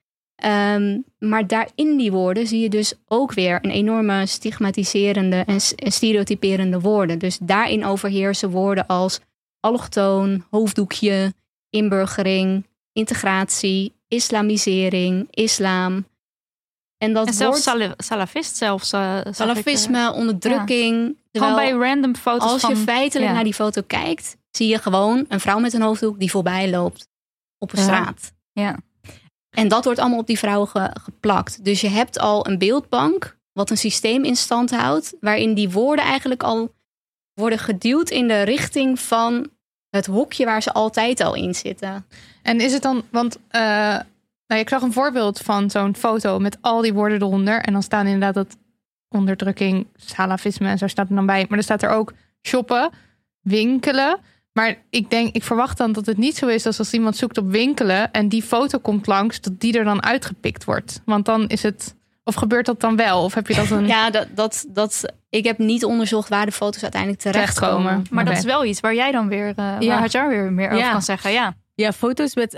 Um, maar daarin die woorden zie je dus ook weer... een enorme stigmatiserende en, en stereotyperende woorden. Dus daarin overheersen woorden als... allochtoon, hoofddoekje, inburgering, integratie... islamisering, islam... En, dat en zelfs woord, sal- salafist zelfs. Uh, salafisme, ik, uh, onderdrukking. Ja. Gewoon bij random foto's als van... je feitelijk ja. naar die foto kijkt... zie je gewoon een vrouw met een hoofddoek die voorbij loopt op een ja. straat. Ja. En dat wordt allemaal op die vrouw ge- geplakt. Dus je hebt al een beeldbank wat een systeem in stand houdt... waarin die woorden eigenlijk al worden geduwd in de richting van het hokje... waar ze altijd al in zitten. En is het dan... want uh... Nou, ik zag een voorbeeld van zo'n foto met al die woorden eronder. En dan staan inderdaad dat onderdrukking, salafisme en zo staat er dan bij. Maar er staat er ook shoppen, winkelen. Maar ik denk, ik verwacht dan dat het niet zo is als als iemand zoekt op winkelen en die foto komt langs, dat die er dan uitgepikt wordt. Want dan is het... Of gebeurt dat dan wel? Of heb je dat een... Ja, dat, dat, dat, ik heb niet onderzocht waar de foto's uiteindelijk terechtkomen. terechtkomen. Maar okay. dat is wel iets waar jij dan weer, uh, waar ja. Hadjar weer meer over ja. kan zeggen. Ja. Ja, foto's met...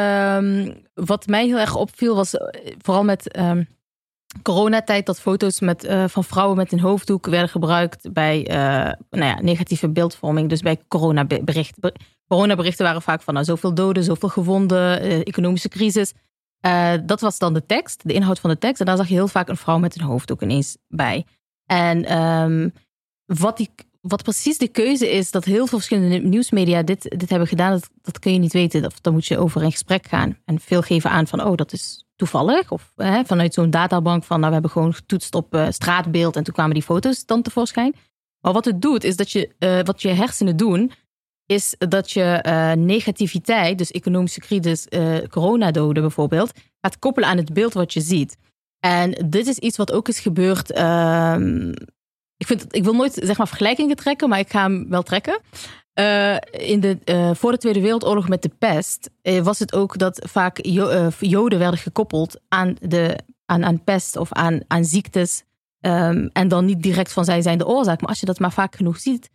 Uh, wat mij heel erg opviel was uh, vooral met uh, coronatijd... dat foto's met, uh, van vrouwen met een hoofddoek werden gebruikt... bij uh, nou ja, negatieve beeldvorming. Dus bij coronaberichten. Coronaberichten waren vaak van nou, zoveel doden, zoveel gewonden... Uh, economische crisis. Uh, dat was dan de tekst, de inhoud van de tekst. En daar zag je heel vaak een vrouw met een hoofddoek ineens bij. En um, wat die... Wat precies de keuze is, dat heel veel verschillende nieuwsmedia dit, dit hebben gedaan, dat, dat kun je niet weten. Dat, dan moet je over in gesprek gaan. En veel geven aan van, oh, dat is toevallig. Of hè, vanuit zo'n databank van, nou, we hebben gewoon getoetst op uh, straatbeeld en toen kwamen die foto's dan tevoorschijn. Maar wat het doet, is dat je, uh, wat je hersenen doen, is dat je uh, negativiteit, dus economische crisis, uh, coronadoden bijvoorbeeld, gaat koppelen aan het beeld wat je ziet. En dit is iets wat ook is gebeurd... Uh, Ik, vind, ik wil nooit zeg maar vergelijkingen trekken, maar ik ga hem wel trekken. Uh, in de, uh, voor de Tweede Wereldoorlog met de pest uh, was het ook dat vaak jo- uh, Joden werden gekoppeld aan, de, aan, aan pest of aan, aan ziektes. Um, en dan niet direct van zij zijn de oorzaak. Maar als je dat maar vaak genoeg ziet,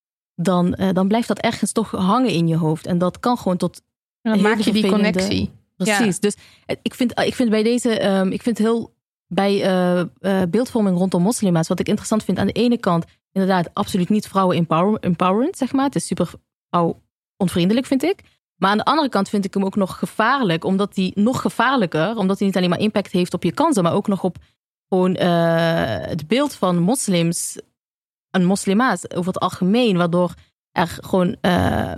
dan, uh, dan blijft dat ergens toch hangen in je hoofd. En dat kan gewoon tot... En dan maak je die connectie. Precies. Ja. Dus ik vind, ik vind bij deze... Um, ik vind heel... Bij uh, uh, beeldvorming rondom moslima's, wat ik interessant vind aan de ene kant, inderdaad, absoluut niet vrouwen empower, empowerend, zeg maar. Het is super vrouw onvriendelijk, vind ik. Maar aan de andere kant vind ik hem ook nog gevaarlijk, omdat hij nog gevaarlijker, omdat hij niet alleen maar impact heeft op je kansen, maar ook nog op gewoon uh, het beeld van moslims een moslimaat over het algemeen, waardoor er gewoon, uh,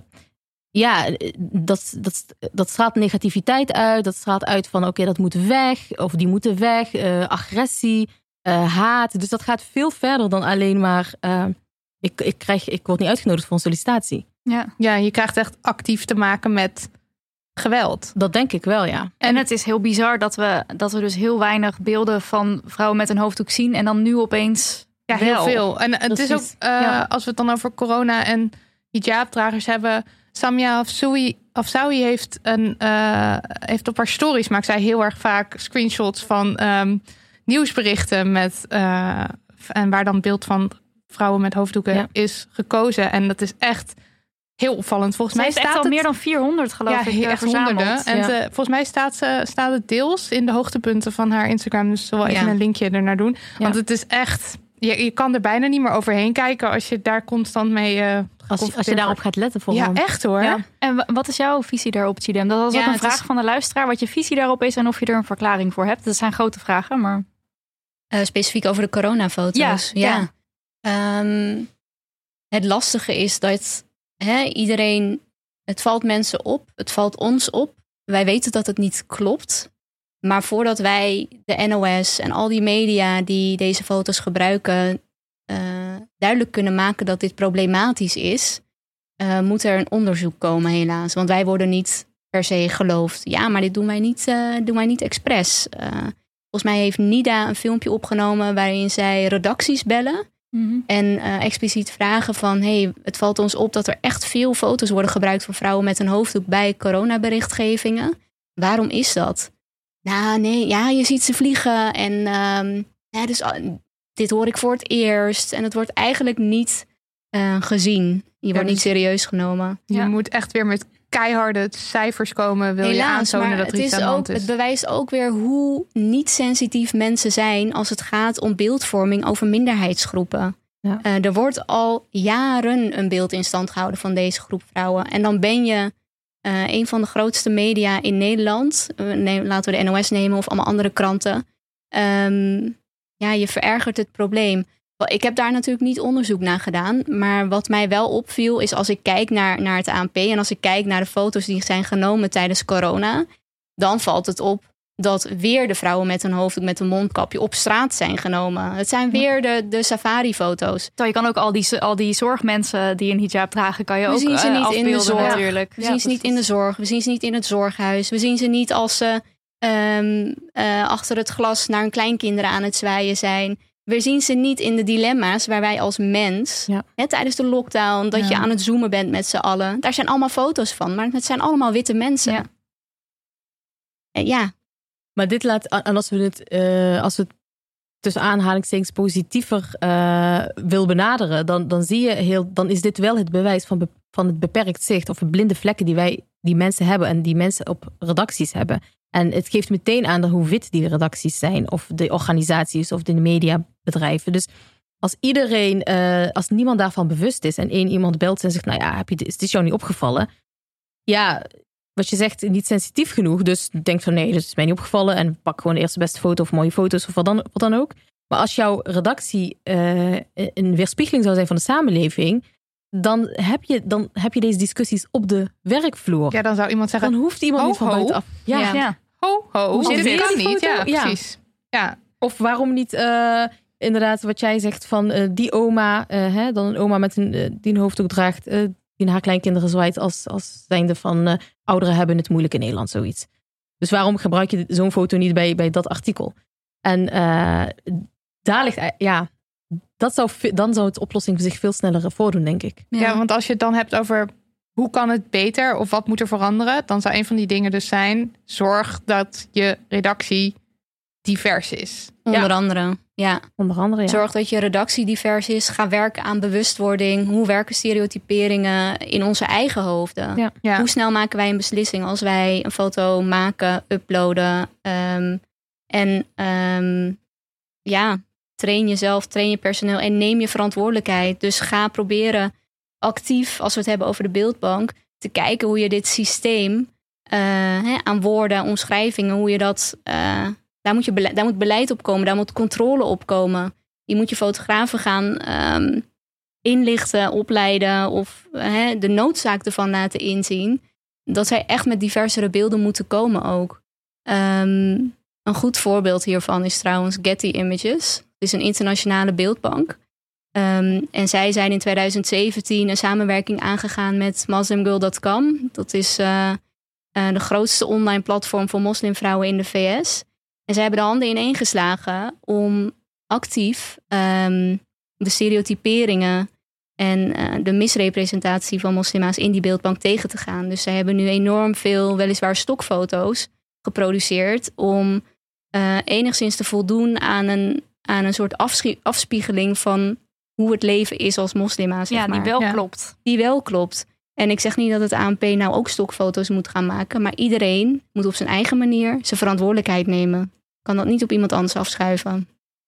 ja, dat, dat, dat straalt negativiteit uit. Dat straalt uit van, oké, okay, dat moet weg, of die moeten weg, uh, agressie, uh, haat. Dus dat gaat veel verder dan alleen maar, uh, ik, ik, krijg, ik word niet uitgenodigd voor een sollicitatie. Ja. ja, je krijgt echt actief te maken met geweld. Dat denk ik wel, ja. En het is heel bizar dat we, dat we dus heel weinig beelden van vrouwen met een hoofddoek zien en dan nu opeens ja, wel. heel veel. En het Precies. is ook, uh, ja. als we het dan over corona en hijabdragers hebben, Samia Afzoui, Afzoui heeft, een, uh, heeft op haar stories, maakt zij heel erg vaak screenshots van um, nieuwsberichten met uh, en waar dan beeld van vrouwen met hoofddoeken ja. is gekozen. En dat is echt heel opvallend. Volgens Ze mij heeft staat echt al het, meer dan vierhonderd geloof ja, ik echt verzameld. honderden. En ja. te, volgens mij staat, ze, staat het deels in de hoogtepunten van haar Instagram. Dus we wel even Ja. een linkje ernaar doen. Ja. Want het is echt, je, je kan er bijna niet meer overheen kijken als je daar constant mee uh, Als, als je daarop gaat letten voor Ja, hem. echt hoor. Ja. En w- wat is jouw visie daarop, Chidem? Dat was Ja, ook een het vraag is- van de luisteraar. Wat je visie daarop is en of je er een verklaring voor hebt. Dat zijn grote vragen, maar... Uh, specifiek over de coronafoto's. Ja, Ja. ja. Um, het lastige is dat hè, iedereen... Het valt mensen op. Het valt ons op. Wij weten dat het niet klopt. Maar voordat wij de N O S en al die media die deze foto's gebruiken... Uh, duidelijk kunnen maken dat dit problematisch is... Uh, moet er een onderzoek komen helaas. Want wij worden niet per se geloofd. Ja, maar dit doen wij niet, uh, doen wij niet expres. Uh, volgens mij heeft Nida een filmpje opgenomen... waarin zij redacties bellen... Mm-hmm. En uh, expliciet vragen van... hey, het valt ons op dat er echt veel foto's worden gebruikt... van vrouwen met een hoofddoek bij coronaberichtgevingen. Waarom is dat? Nou, nee, ja, je ziet ze vliegen. En um, ja, dus, uh, dit hoor ik voor het eerst. En het wordt eigenlijk niet uh, gezien. Je wordt dus niet serieus genomen. Je Ja. moet echt weer met keiharde cijfers komen. Wil je Helaas, aantonen maar dat er het, iets is aan de ook, hand is. het bewijst ook weer hoe niet sensitief mensen zijn... als het gaat om beeldvorming over minderheidsgroepen. Ja. Uh, er wordt al jaren een beeld in stand gehouden van deze groep vrouwen. En dan ben je uh, een van de grootste media in Nederland. Uh, neem, laten we de N O S nemen of allemaal andere kranten. Um, ja, je verergert het probleem. Ik heb daar natuurlijk niet onderzoek naar gedaan. Maar wat mij wel opviel is als ik kijk naar, naar het A N P... en als ik kijk naar de foto's die zijn genomen tijdens corona... dan valt het op dat weer de vrouwen met een hoofddoek met een mondkapje op straat zijn genomen. Het zijn weer de, de safari-foto's. Zo, je kan ook al die, al die zorgmensen die een hijab dragen... kan je We ook zien ze uh, niet in de afbeelden zorg. natuurlijk. We Ja, zien ze niet in de zorg. We zien ze niet in het zorghuis. We zien ze niet als ze um, uh, achter het glas naar hun kleinkinderen aan het zwaaien zijn. We zien ze niet in de dilemma's waar wij als mens... Ja. Hè, tijdens de lockdown, dat Ja. je aan het zoomen bent met z'n allen. Daar zijn allemaal foto's van, maar het zijn allemaal witte mensen. Ja. En ja, Maar dit laat, en als we het, uh, als we het tussen aanhalingstekens positiever uh, wil benaderen, dan, dan zie je heel, dan is dit wel het bewijs van, be, van het beperkt zicht of de blinde vlekken die wij, die mensen hebben en die mensen op redacties hebben. En het geeft meteen aan hoe wit die redacties zijn, of de organisaties of de mediabedrijven. Dus als iedereen, uh, als niemand daarvan bewust is en één iemand belt en zegt, nou ja, heb je, is dit jou niet opgevallen? Ja, wat je zegt, niet sensitief genoeg. Dus denk van nee, dat is mij niet opgevallen. En pak gewoon de eerste beste foto of mooie foto's of wat dan, wat dan ook. Maar als jouw redactie uh, een weerspiegeling zou zijn van de samenleving, dan heb je, dan heb je deze discussies op de werkvloer. Ja, dan zou iemand zeggen, Dan hoeft iemand ho, niet van ho. buitenaf. Ja. Ja. Ja. ho, ho, Hoe dit zit kan het? niet. Ja, Foto? Ja. precies. Ja. Of waarom niet uh, inderdaad wat jij zegt van uh, die oma, uh, hè, dan een oma met een, uh, die een hoofddoek draagt, uh, die naar haar kleinkinderen zwaait als, als zijnde van uh, ouderen hebben het moeilijk in Nederland, zoiets. Dus waarom gebruik je zo'n foto niet bij, bij dat artikel? En uh, daar ligt, uh, ja, dat zou, dan zou het oplossing zich veel sneller voordoen, denk ik. Ja. ja, want als je het dan hebt over hoe kan het beter of wat moet er veranderen, dan zou een van die dingen dus zijn, zorg dat je redactie divers is. onder Ja. andere. Ja. Onder andere, ja. Zorg dat je redactie divers is. Ga werken aan bewustwording. Hoe werken stereotyperingen in onze eigen hoofden? Ja. Ja. Hoe snel maken wij een beslissing als wij een foto maken, uploaden? Um, en um, ja, train jezelf, train je personeel en neem je verantwoordelijkheid. Dus ga proberen actief, als we het hebben over de beeldbank, te kijken hoe je dit systeem uh, hè, aan woorden, omschrijvingen, hoe je dat... Uh, Daar moet, je beleid, daar moet beleid op komen, daar moet controle op komen. Je moet je fotografen gaan um, inlichten, opleiden of hè, de noodzaak ervan laten inzien. Dat zij echt met diversere beelden moeten komen ook. Um, een goed voorbeeld hiervan is trouwens Getty Images. Het is een internationale beeldbank. Um, en zij zijn in twintig zeventien een samenwerking aangegaan met muslim girl punt com. Dat is uh, uh, de grootste online platform voor moslimvrouwen in de V S. En zij hebben de handen ineen geslagen om actief um, de stereotyperingen en uh, de misrepresentatie van moslima's in die beeldbank tegen te gaan. Dus zij hebben nu enorm veel, weliswaar stokfoto's, geproduceerd om uh, enigszins te voldoen aan een, aan een soort afschie- afspiegeling van hoe het leven is als moslima. Zeg ja, die maar. wel Ja. klopt. Die wel klopt. En ik zeg niet dat het A N P nou ook stokfoto's moet gaan maken, maar iedereen moet op zijn eigen manier zijn verantwoordelijkheid nemen. Kan dat niet op iemand anders afschuiven.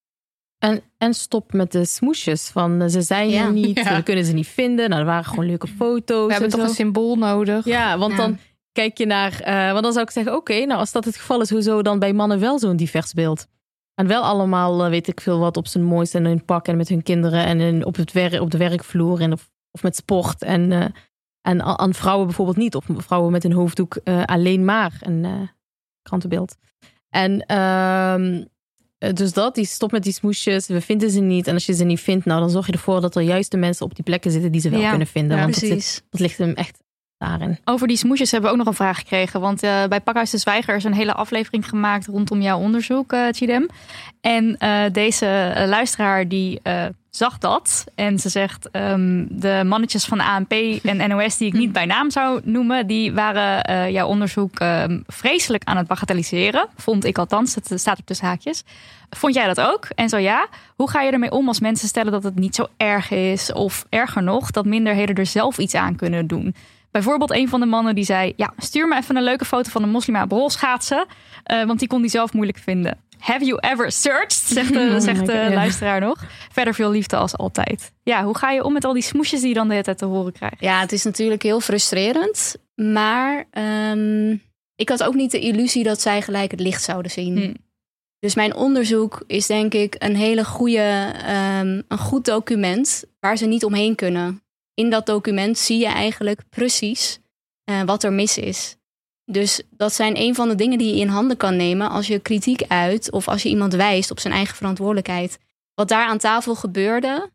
En, en stop met de smoesjes. Van uh, ze zijn Ja. er niet, Ja. we kunnen ze niet vinden. Nou, er waren gewoon leuke foto's. We hebben en toch zo. een symbool nodig. Ja, want Ja. dan kijk je naar... Uh, want dan zou ik zeggen, oké, okay, nou als dat het geval is, hoezo dan bij mannen wel zo'n divers beeld? En wel allemaal, uh, weet ik veel wat, op zijn mooiste en in hun pak en met hun kinderen en in, op, het wer- op de werkvloer en of, of met sport. En, uh, en a- aan vrouwen bijvoorbeeld niet. Of vrouwen met een hoofddoek uh, alleen maar een uh, krantenbeeld. En uh, dus dat, die stop met die smoesjes. We vinden ze niet. En als je ze niet vindt, nou dan zorg je ervoor dat er juist de mensen op die plekken zitten die ze wel Ja. kunnen vinden. Ja, Want dat, precies. zit, dat ligt hem echt daarin. Over die smoesjes hebben we ook nog een vraag gekregen. Want uh, bij Pakhuis de Zwijger is een hele aflevering gemaakt rondom jouw onderzoek, uh, Chidem. En uh, deze uh, luisteraar die uh, zag dat. En ze zegt, um, de mannetjes van A N P en N O S die ik niet bij naam zou noemen, die waren uh, jouw onderzoek uh, vreselijk aan het bagatelliseren. Vond ik althans, het staat op tussen haakjes. Vond jij dat ook? En zo ja, hoe ga je ermee om als mensen stellen dat het niet zo erg is? Of erger nog, dat minderheden er zelf iets aan kunnen doen? Bijvoorbeeld een van de mannen die zei, ja, stuur me even een leuke foto van een moslima op rolschaatsen. Uh, want die kon hij zelf moeilijk vinden. Have you ever searched? Zegt de, zegt de God, ja. luisteraar nog. Verder veel liefde als altijd. Ja, hoe ga je om met al die smoesjes die je dan de hele tijd te horen krijgt? Ja, het is natuurlijk heel frustrerend. Maar um, ik had ook niet de illusie dat zij gelijk het licht zouden zien. Hmm. Dus mijn onderzoek is denk ik een hele goede, um, een goed document waar ze niet omheen kunnen. In dat document zie je eigenlijk precies uh, wat er mis is. Dus dat zijn een van de dingen die je in handen kan nemen als je kritiek uit of als je iemand wijst op zijn eigen verantwoordelijkheid. Wat daar aan tafel gebeurde,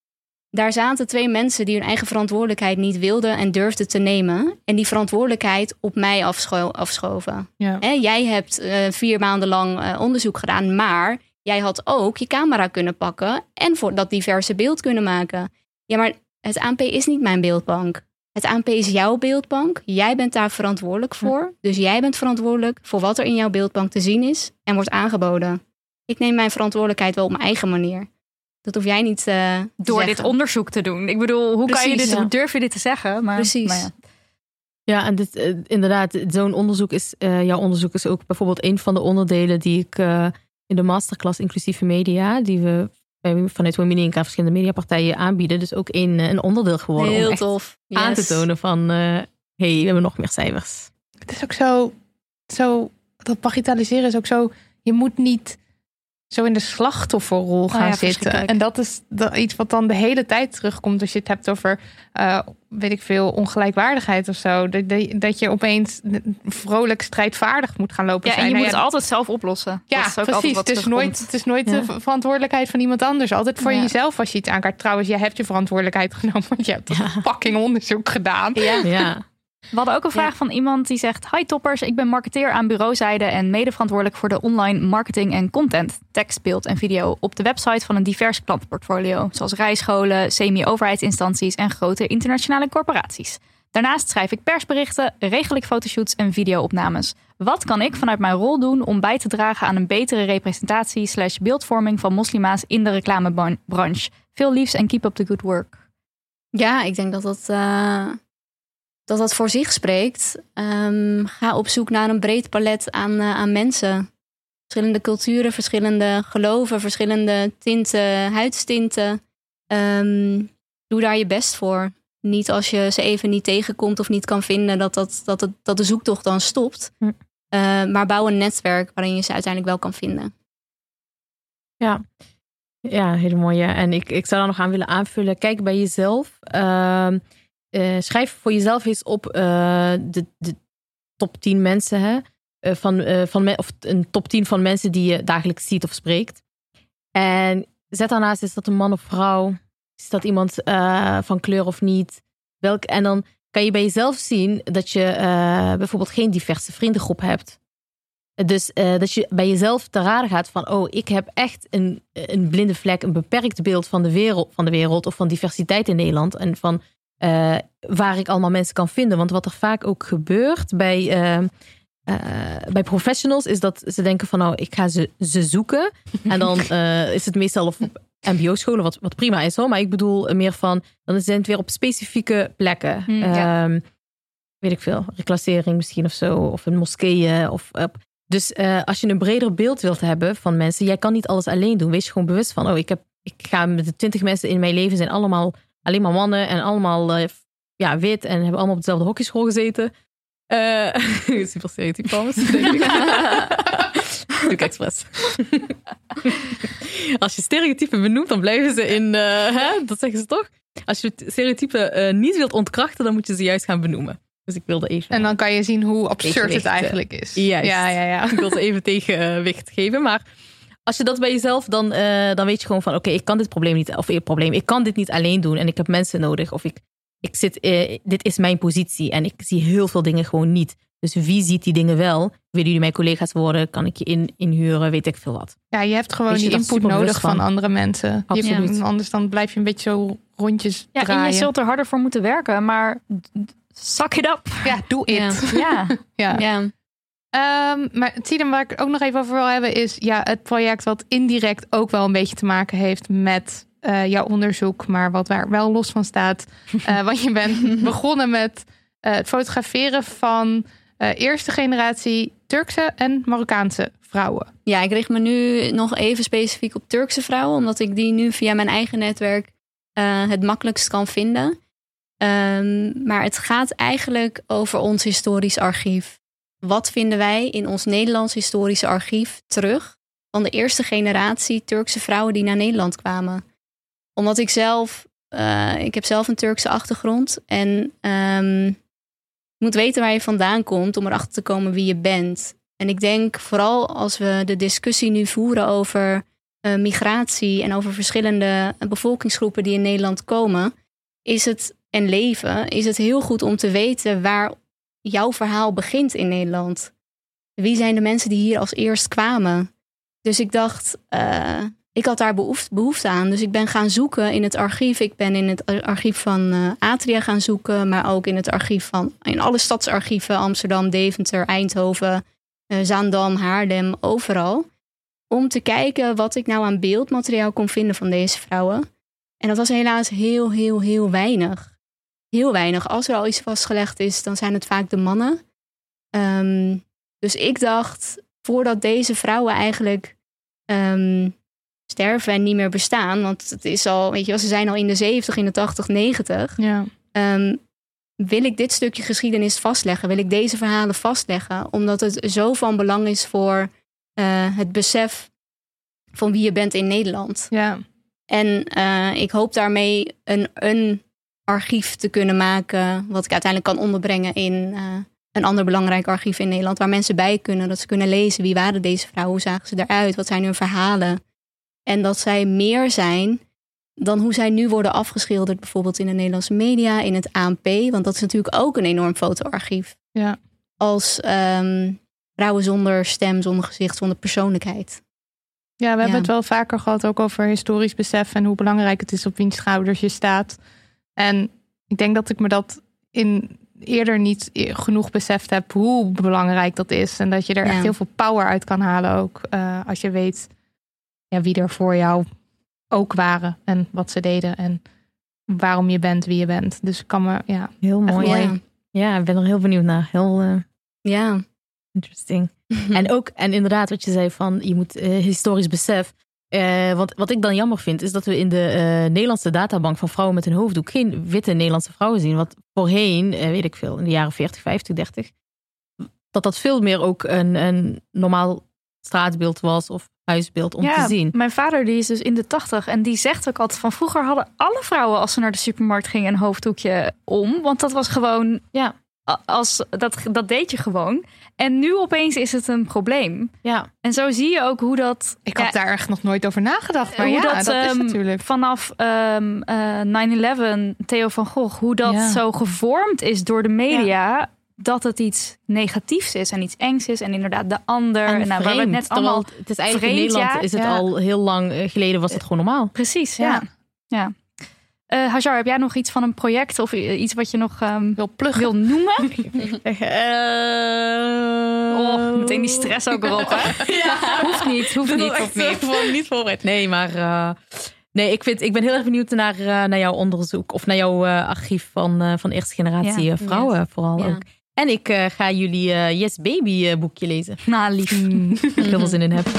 daar zaten twee mensen die hun eigen verantwoordelijkheid niet wilden en durfden te nemen. En die verantwoordelijkheid op mij afscho- afschoven. Ja. Hè, jij hebt uh, vier maanden lang uh, onderzoek gedaan, maar jij had ook je camera kunnen pakken en voor dat diverse beeld kunnen maken. Ja, maar het A N P is niet mijn beeldbank. Het A N P is jouw beeldbank. Jij bent daar verantwoordelijk voor. Dus jij bent verantwoordelijk voor wat er in jouw beeldbank te zien is en wordt aangeboden. Ik neem mijn verantwoordelijkheid wel op mijn eigen manier. Dat hoef jij niet uh, Door dit onderzoek te doen. Ik bedoel, hoe kan je Precies, dit, ja. hoe durf je dit te zeggen? Maar, Precies. Maar ja. Ja, en dit, uh, inderdaad, zo'n onderzoek is, uh, jouw onderzoek is ook bijvoorbeeld een van de onderdelen die ik uh, in de masterclass inclusieve media, die we vanuit Womeninc aan verschillende mediapartijen aanbieden, dus ook een, een onderdeel geworden Heel om echt tof. aan te Yes. tonen van, uh, hey, we hebben nog meer cijfers. Het is ook zo, zo, dat bagatelliseren is ook zo, je moet niet zo in de slachtofferrol gaan Oh ja, zitten. verschrikkelijk. En dat is dat iets wat dan de hele tijd terugkomt als je het hebt over, uh, weet ik veel, ongelijkwaardigheid of zo. Dat, dat, dat je opeens vrolijk strijdvaardig moet gaan lopen Ja, zijn. en je Nou moet ja, het altijd zelf oplossen. Ja, Dat is ook altijd precies. wat Het is, terugkomt. nooit, het is nooit Ja. de verantwoordelijkheid van iemand anders. Altijd voor Ja. jezelf als je iets aankaart. Trouwens, jij hebt je verantwoordelijkheid genomen, want je hebt Ja. een fucking onderzoek gedaan. Ja. Ja. We hadden ook een vraag Ja. van iemand die zegt: Hi toppers, ik ben marketeer aan bureauzijde en medeverantwoordelijk voor de online marketing en content, tekst, beeld en video op de website van een divers klantenportfolio, zoals rijscholen, semi-overheidsinstanties en grote internationale corporaties. Daarnaast schrijf ik persberichten, regel ik fotoshoots en videoopnames. Wat kan ik vanuit mijn rol doen om bij te dragen aan een betere representatie slash beeldvorming van moslima's in de reclamebranche? Veel liefs en keep up the good work. Ja, ik denk dat dat, uh, dat dat voor zich spreekt. Um, ga op zoek naar een breed palet aan, uh, aan mensen. Verschillende culturen, verschillende geloven, verschillende tinten, huidstinten. Um, doe daar je best voor. Niet als je ze even niet tegenkomt of niet kan vinden, dat, dat, dat, het, dat de zoektocht dan stopt. Hm. Uh, maar bouw een netwerk waarin je ze uiteindelijk wel kan vinden. Ja. Ja, hele mooie. En ik, ik zou daar nog aan willen aanvullen. Kijk bij jezelf. Uh, uh, schrijf voor jezelf eens op uh, de, de top tien mensen. Hè? Uh, van, uh, van me, of een top tien van mensen die je dagelijks ziet of spreekt. En zet daarnaast, is dat een man of vrouw? Is dat iemand uh, van kleur of niet? Welk, en dan kan je bij jezelf zien dat je uh, bijvoorbeeld geen diverse vriendengroep hebt. Dus uh, dat je bij jezelf te raden gaat van, oh, ik heb echt een, een blinde vlek, een beperkt beeld van de wereld, van de wereld of van diversiteit in Nederland. En van uh, waar ik allemaal mensen kan vinden. Want wat er vaak ook gebeurt bij, uh, uh, bij professionals is dat ze denken van, nou, ik ga ze, ze zoeken. En dan uh, is het meestal op M B O-scholen, wat, wat prima is hoor. Maar ik bedoel meer van, dan zijn het weer op specifieke plekken. Mm, ja. um, weet ik veel, reclassering misschien of zo. Of een moskeeën of op. Dus uh, als je een breder beeld wilt hebben van mensen, jij kan niet alles alleen doen. Wees je gewoon bewust van, oh, ik, heb, ik ga met de twintig mensen in mijn leven, zijn allemaal alleen maar mannen en allemaal uh, ja, wit en hebben allemaal op dezelfde hockeyschool gezeten. Uh, super stereotyp trouwens, denk ik. Doe ik expres. Als je stereotypen benoemt, dan blijven ze in, uh, hè? Dat zeggen ze toch? Als je stereotypen uh, niet wilt ontkrachten, dan moet je ze juist gaan benoemen. Dus ik wilde even... En dan kan je zien hoe absurd het eigenlijk is. Juist. Ja, ja, ja. Ik wilde even tegenwicht geven. Maar als je dat bij jezelf, dan, uh, dan weet je gewoon van... Oké, okay, ik kan dit probleem niet... Of ik, probleem, ik kan dit niet alleen doen. En ik heb mensen nodig. Of ik, ik zit... Uh, dit is mijn positie. En ik zie heel veel dingen gewoon niet. Dus wie ziet die dingen wel? Willen jullie mijn collega's worden? Kan ik je in, inhuren? Weet ik veel wat. Ja, je hebt gewoon je die input nodig van. van andere mensen. Absoluut. Je, anders dan blijf je een beetje zo rondjes ja, draaien. En je zult er harder voor moeten werken. Maar... Suck it up. Ja, doe it. Ja. ja. ja. Um, maar Tidem, waar ik het ook nog even over wil hebben, is ja, het project wat indirect ook wel een beetje te maken heeft met uh, jouw onderzoek, maar wat waar wel los van staat. Uh, want je bent begonnen met uh, het fotograferen van uh, eerste generatie Turkse en Marokkaanse vrouwen. Ja, ik richt me nu nog even specifiek op Turkse vrouwen, omdat ik die nu via mijn eigen netwerk uh, het makkelijkst kan vinden. Um, maar het gaat eigenlijk over ons historisch archief. Wat vinden wij in ons Nederlands historische archief terug van de eerste generatie Turkse vrouwen die naar Nederland kwamen? Omdat ik zelf, uh, ik heb zelf een Turkse achtergrond en um, je moet weten waar je vandaan komt om erachter te komen wie je bent. En ik denk vooral als we de discussie nu voeren over uh, migratie en over verschillende bevolkingsgroepen die in Nederland komen, is het en leven, is het heel goed om te weten waar jouw verhaal begint in Nederland. Wie zijn de mensen die hier als eerst kwamen? Dus ik dacht, uh, ik had daar behoefte, behoefte aan. Dus ik ben gaan zoeken in het archief. Ik ben in het archief van uh, Atria gaan zoeken, maar ook in het archief van, in alle stadsarchieven, Amsterdam, Deventer, Eindhoven, uh, Zaandam, Haarlem, overal. Om te kijken wat ik nou aan beeldmateriaal kon vinden van deze vrouwen. En dat was helaas heel, heel, heel weinig. Heel weinig. Als er al iets vastgelegd is, dan zijn het vaak de mannen. Um, dus ik dacht, voordat deze vrouwen eigenlijk um, sterven en niet meer bestaan, want het is al, weet je wel, ze zijn al in de zeventig, in de tachtig, negentig. Ja. Um, wil ik dit stukje geschiedenis vastleggen? Wil ik deze verhalen vastleggen? Omdat het zo van belang is voor uh, het besef van wie je bent in Nederland. Ja. En uh, ik hoop daarmee een, een archief te kunnen maken, wat ik uiteindelijk kan onderbrengen in uh, een ander belangrijk archief in Nederland, waar mensen bij kunnen, dat ze kunnen lezen wie waren deze vrouwen, hoe zagen ze eruit, wat zijn hun verhalen. En dat zij meer zijn dan hoe zij nu worden afgeschilderd, bijvoorbeeld in de Nederlandse media, in het A N P, want dat is natuurlijk ook een enorm fotoarchief. Ja. Als um, vrouwen zonder stem, zonder gezicht, zonder persoonlijkheid. Ja, we hebben ja. het wel vaker gehad ook over historisch besef en hoe belangrijk het is op wiens schouders je staat. En ik denk dat ik me dat in eerder niet genoeg beseft heb hoe belangrijk dat is. En dat je er ja. echt heel veel power uit kan halen ook. Uh, als je weet ja, wie er voor jou ook waren en wat ze deden. En waarom je bent wie je bent. Dus ik kan me, ja, heel mooi. Ja. ja, ik ben er heel benieuwd naar. Heel uh, ja. interesting. en ook, en inderdaad wat je zei van je moet uh, historisch besef. Uh, wat, wat ik dan jammer vind, is dat we in de uh, Nederlandse databank van vrouwen met een hoofddoek geen witte Nederlandse vrouwen zien. Wat voorheen, uh, weet ik veel, in de jaren veertig, vijftig, dertig, dat dat veel meer ook een, een normaal straatbeeld was. Of huisbeeld om ja, te zien. Mijn vader die is dus in de tachtig en die zegt ook altijd van vroeger hadden alle vrouwen als ze naar de supermarkt gingen een hoofddoekje om. Want dat was gewoon, Ja. als, dat, dat deed je gewoon. En nu opeens is het een probleem. Ja. En zo zie je ook hoe dat... Ik ja, had daar echt nog nooit over nagedacht. Maar hoe ja, dat, dat, is ehm, natuurlijk... vanaf um, uh, nine eleven, Theo van Gogh, hoe dat Ja. zo gevormd is door de media, dat het iets negatiefs is en iets engs is. En inderdaad de ander. En En nou, waar we het vreemd, net allemaal... terwijl het is eigenlijk vreemd, in Nederland ja. is het Ja. al heel lang eh, geleden was het gewoon normaal. Precies, ja. Ja. ja. Uh, Hajar, heb jij nog iets van een project of iets wat je nog um, wil pluggen. wil noemen? Uh, Oh, meteen die stress ook erop, hè? Ja. Hoeft niet, hoeft niet, Echt hoeft niet. gewoon niet voorbereid. Nee, maar uh, nee, ik, vind, ik ben heel erg benieuwd naar, uh, naar jouw onderzoek of naar jouw uh, archief van, uh, van eerste generatie Ja. uh, vrouwen Yes. vooral Ja. ook. En ik uh, ga jullie uh, Yes Baby uh, boekje lezen. Nou, lief. Mm, waar ik heel veel zin in heb.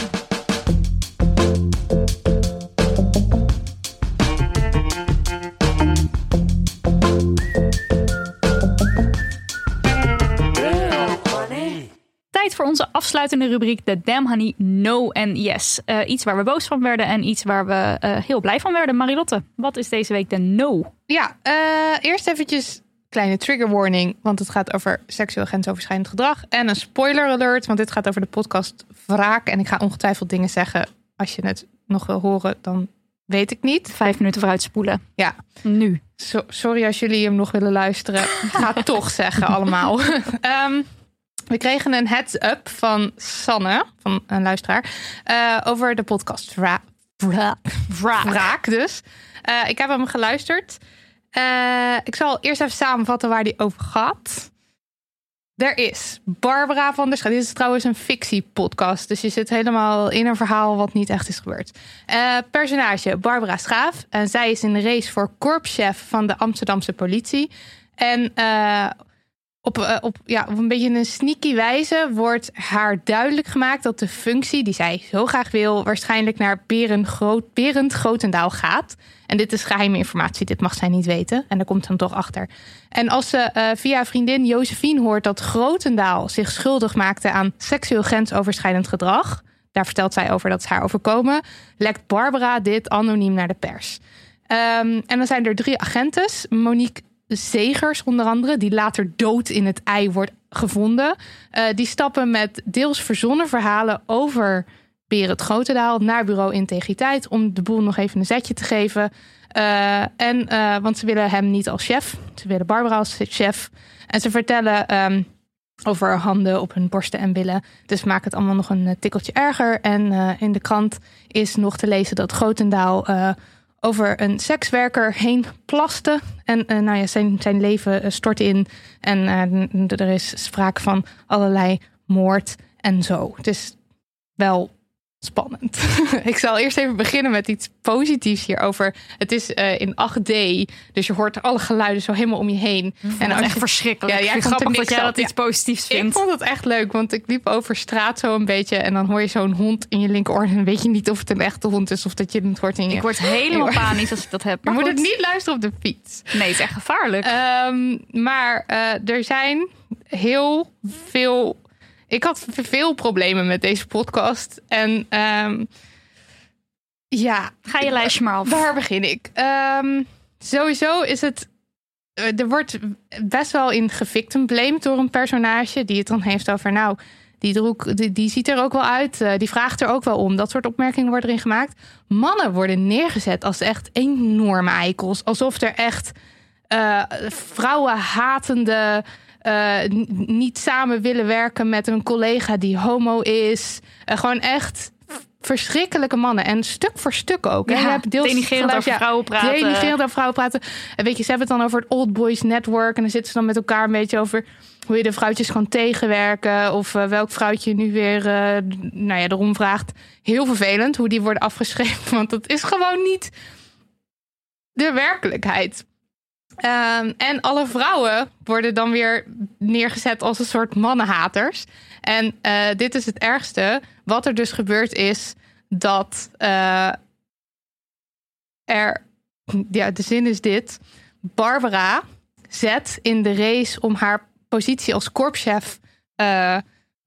Tijd voor onze afsluitende rubriek, de Damn Honey No en Yes. Uh, iets waar we boos van werden en iets waar we uh, heel blij van werden. Marilotte, wat is deze week de no? Ja, uh, eerst eventjes kleine trigger warning, want het gaat over seksueel grensoverschrijdend gedrag. En een spoiler alert, want dit gaat over de podcast Wraak. En ik ga ongetwijfeld dingen zeggen. Als je het nog wil horen, dan weet ik niet. Vijf minuten vooruit spoelen. Ja. Nu. So- sorry als jullie hem nog willen luisteren. Ik ga het toch zeggen allemaal. um, we kregen een heads-up van Sanne, van een luisteraar, uh, over de podcast Wraak. Wraak. Wraak dus. Uh, ik heb hem geluisterd. Uh, ik zal eerst even samenvatten waar die over gaat. Er is Barbara van der Schaaf. Dit is trouwens een fictiepodcast. Dus je zit helemaal in een verhaal wat niet echt is gebeurd. Uh, personage Barbara Schaaf. En zij is in de race voor korpschef van de Amsterdamse politie. En uh, op, uh, op, ja, op een beetje een sneaky wijze wordt haar duidelijk gemaakt dat de functie die zij zo graag wil waarschijnlijk naar Berend, Groot, Berend Grotendaal gaat. En dit is geheime informatie, dit mag zij niet weten. En daar komt ze dan toch achter. En als ze uh, via vriendin Josephine hoort dat Grotendaal zich schuldig maakte aan seksueel grensoverschrijdend gedrag, daar vertelt zij over dat is haar overkomen, lekt Barbara dit anoniem naar de pers. Um, en dan zijn er drie agentes. Monique Zegers onder andere, die later dood in het ei wordt gevonden. Uh, die stappen met deels verzonnen verhalen over Berend Grotendaal naar bureau Integriteit om de boel nog even een zetje te geven. Uh, en uh, want ze willen hem niet als chef. Ze willen Barbara als chef. En ze vertellen um, over handen op hun borsten en billen. Dus maak het allemaal nog een tikkeltje erger. En uh, in de krant is nog te lezen dat Grotendaal uh, over een sekswerker heen plaste. En uh, nou ja, zijn, zijn leven uh, stort in. En uh, er is sprake van allerlei moord en zo. Het is wel spannend. Ik zal eerst even beginnen met iets positiefs hierover. Het is uh, in acht D, dus je hoort alle geluiden zo helemaal om je heen. En dat is echt verschrikkelijk. Ja, Ja, jij ik vind het vond er grappig dat niks jij op. dat iets Ja. positiefs Ik vindt. vond het echt leuk, want ik liep over straat zo een beetje en dan hoor je zo'n hond in je linkeroor en dan weet je niet of het een echte hond is of dat je het hoort in je... Ik word helemaal Ja. panisch als ik dat heb. Je Maar moet goed. het niet luisteren op de fiets. Nee, het is echt gevaarlijk. Um, maar uh, er zijn heel veel... Ik had veel problemen met deze podcast. En um, ja... Ga je lijstje maar af. Waar begin ik? Um, sowieso is het... Er wordt best wel in gevictim blamed door een personage die het dan heeft over... nou, die, droek, die, die ziet er ook wel uit, uh, die vraagt er ook wel om. Dat soort opmerkingen worden erin gemaakt. Mannen worden neergezet als echt enorme eikels. Alsof er echt uh, vrouwenhatende... Uh, n- niet samen willen werken met een collega die homo is. Uh, gewoon echt verschrikkelijke mannen. En stuk voor stuk ook. Ja, En je hebt deels denigrerend geluid- over vrouwen praten. Denigrerend over vrouwen praten. En weet je, ze hebben het dan over het Old Boys Network. En dan zitten ze dan met elkaar een beetje over hoe je de vrouwtjes kan tegenwerken. Of uh, welk vrouwtje nu weer uh, nou ja, erom vraagt. Heel vervelend hoe die worden afgeschreven. Want dat is gewoon niet de werkelijkheid. Um, en alle vrouwen worden dan weer neergezet als een soort mannenhaters. En uh, dit is het ergste. Wat er dus gebeurd is dat uh, er... Ja, de zin is dit. Barbara zet in de race om haar positie als korpschef uh,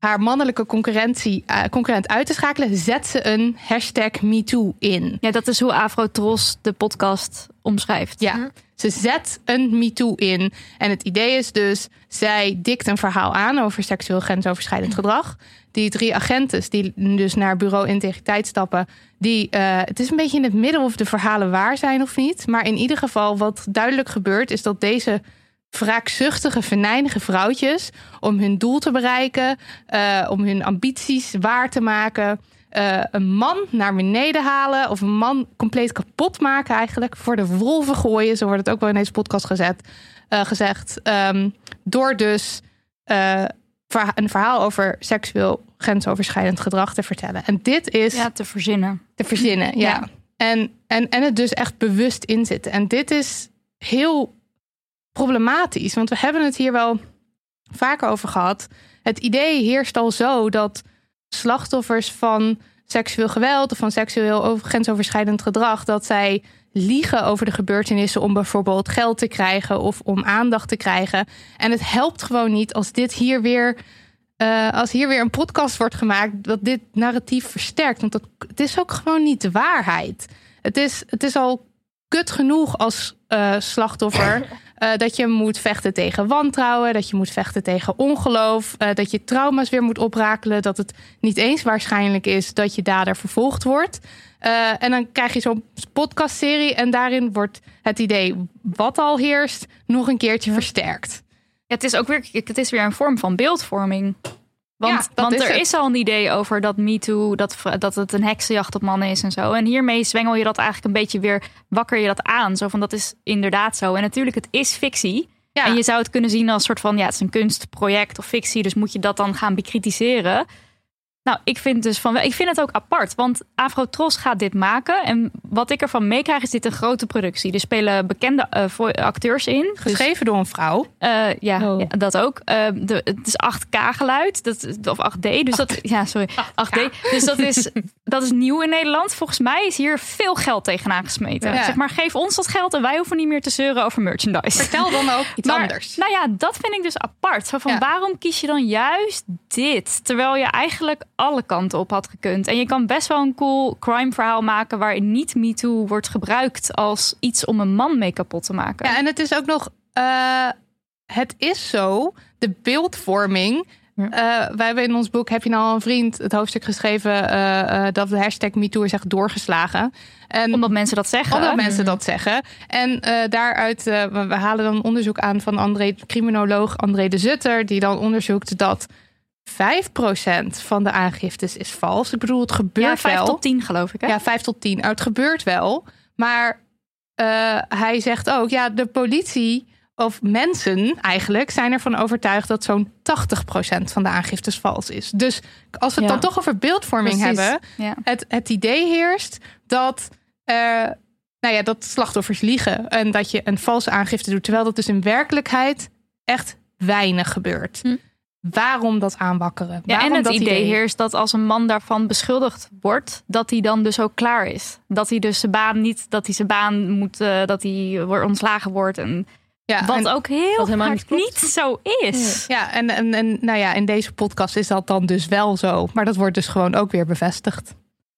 haar mannelijke concurrentie, uh, concurrent uit te schakelen, zet ze een hashtag MeToo in. Ja, dat is hoe Afrotros de podcast omschrijft. Ja, hm. Ze zet een MeToo in. En het idee is dus, zij dikt een verhaal aan over seksueel grensoverschrijdend gedrag. Die drie agenten die dus naar bureau integriteit stappen, die, uh, het is een beetje in het midden of de verhalen waar zijn of niet. Maar in ieder geval wat duidelijk gebeurt, is dat deze wraakzuchtige, venijnige vrouwtjes, om hun doel te bereiken, uh, om hun ambities waar te maken, uh, een man naar beneden halen of een man compleet kapot maken eigenlijk, voor de wolven gooien, zo wordt het ook wel in deze podcast gezet, uh, gezegd, um, door dus uh, een verhaal over seksueel grensoverschrijdend gedrag te vertellen. En dit is... Ja, te verzinnen. Te verzinnen, ja. ja. En, en, en het dus echt bewust inzitten. En dit is heel problematisch, want we hebben het hier wel vaker over gehad. Het idee heerst al zo dat slachtoffers van seksueel geweld of van seksueel grensoverschrijdend gedrag, dat zij liegen over de gebeurtenissen om bijvoorbeeld geld te krijgen of om aandacht te krijgen. En het helpt gewoon niet als dit hier weer, uh, als hier weer een podcast wordt gemaakt, dat dit narratief versterkt. Want dat, het is ook gewoon niet de waarheid. Het is, het is al kut genoeg als uh, slachtoffer uh, dat je moet vechten tegen wantrouwen, dat je moet vechten tegen ongeloof, uh, dat je trauma's weer moet oprakelen, dat het niet eens waarschijnlijk is dat je dader vervolgd wordt. Uh, en dan krijg je zo'n podcastserie en daarin wordt het idee wat al heerst nog een keertje ja. versterkt. Het is ook weer, het is weer een vorm van beeldvorming. Want, ja, want is er het. is al een idee over dat MeToo, dat, dat het een heksenjacht op mannen is en zo. En hiermee zwengel je dat eigenlijk een beetje weer, wakker je dat aan. Zo van, dat is inderdaad zo. En natuurlijk, het is fictie. Ja. En je zou het kunnen zien als soort van, ja, het is een kunstproject of fictie. Dus moet je dat dan gaan bekritiseren. Nou, ik vind dus van, ik vind het ook apart, want Afrotros gaat dit maken. En wat ik ervan meekrijg, is dit een grote productie. Er spelen bekende uh, acteurs in. Geschreven dus, door een vrouw. Uh, ja, oh. ja, dat ook. Uh, de, het is acht K geluid, dat, of acht D. Dus dat, ja, sorry, acht D. Dus dat is, dat is nieuw in Nederland. Volgens mij is hier veel geld tegenaan gesmeten. Ja. Zeg maar, geef ons dat geld en wij hoeven niet meer te zeuren over merchandise. Vertel dan ook iets maar, anders. Nou ja, dat vind ik dus apart. Zo van, ja. waarom kies je dan juist dit? Terwijl je eigenlijk alle kanten op had gekund. En je kan best wel een cool crime verhaal maken waarin niet MeToo wordt gebruikt als iets om een man mee kapot te maken. Ja, en het is ook nog, uh, het is zo, de beeldvorming. Uh, wij hebben in ons boek, heb je nou al een vriend, het hoofdstuk geschreven uh, uh, dat de hashtag MeToo is echt doorgeslagen. En, omdat mensen dat zeggen. Omdat mensen dat zeggen. En uh, daaruit, uh, we, we halen dan onderzoek aan van André, criminoloog André de Zutter, die dan onderzoekt dat vijf procent van de aangiftes is vals. Ik bedoel, het gebeurt ja, vijf wel. tot tien geloof ik. Hè? Ja, vijf tot tien. Nou, het gebeurt wel. Maar uh, hij zegt ook, ja, de politie of mensen eigenlijk zijn ervan overtuigd dat zo'n tachtig procent van de aangiftes vals is. Dus als we het ja. dan toch over beeldvorming Precies. hebben, ja. het, het idee heerst dat, uh, nou ja, dat slachtoffers liegen en dat je een valse aangifte doet, terwijl dat dus in werkelijkheid echt weinig gebeurt. Hm. Waarom dat aanwakkeren? Ja, Waarom en het dat idee, idee heerst dat als een man daarvan beschuldigd wordt, dat hij dan dus ook klaar is. Dat hij dus zijn baan niet, dat hij zijn baan moet, uh, dat hij ontslagen wordt. En ja, wat en ook heel vaak niet, niet zo is. Ja, en, en, en nou ja, in deze podcast is dat dan dus wel zo. Maar dat wordt dus gewoon ook weer bevestigd.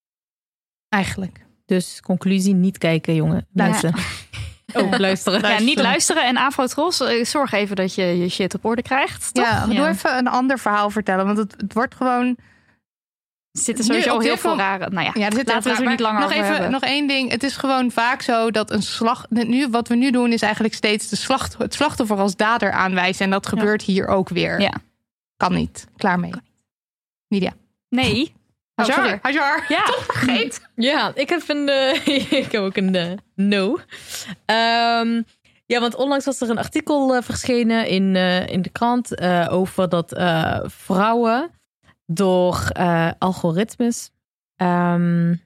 Eigenlijk. Dus conclusie, niet kijken, jongen. Mensen. Ja. Oh, luisteren. Ja, niet luisteren. En Afrotros, zorg even dat je je shit op orde krijgt. Toch? Ja, doe ja. even een ander verhaal vertellen. Want het, het wordt gewoon... Er zitten sowieso heel veel rare... Nou ja, ja er zit laten we het er niet langer nog over even, hebben. Nog één ding. Het is gewoon vaak zo dat een slag... Nu, wat we nu doen is eigenlijk steeds de slacht, het slachtoffer als dader aanwijzen. En dat gebeurt ja. hier ook weer. Ja. Kan niet. Klaar mee. Nidia. Nee. Oh, sorry. Hajar. Ja. Toch vergeet. Ja, ik heb een... Uh, ik heb ook een uh, no. Um, ja, want onlangs was er een artikel uh, verschenen in, uh, in de krant uh, over dat uh, vrouwen door uh, algoritmes um,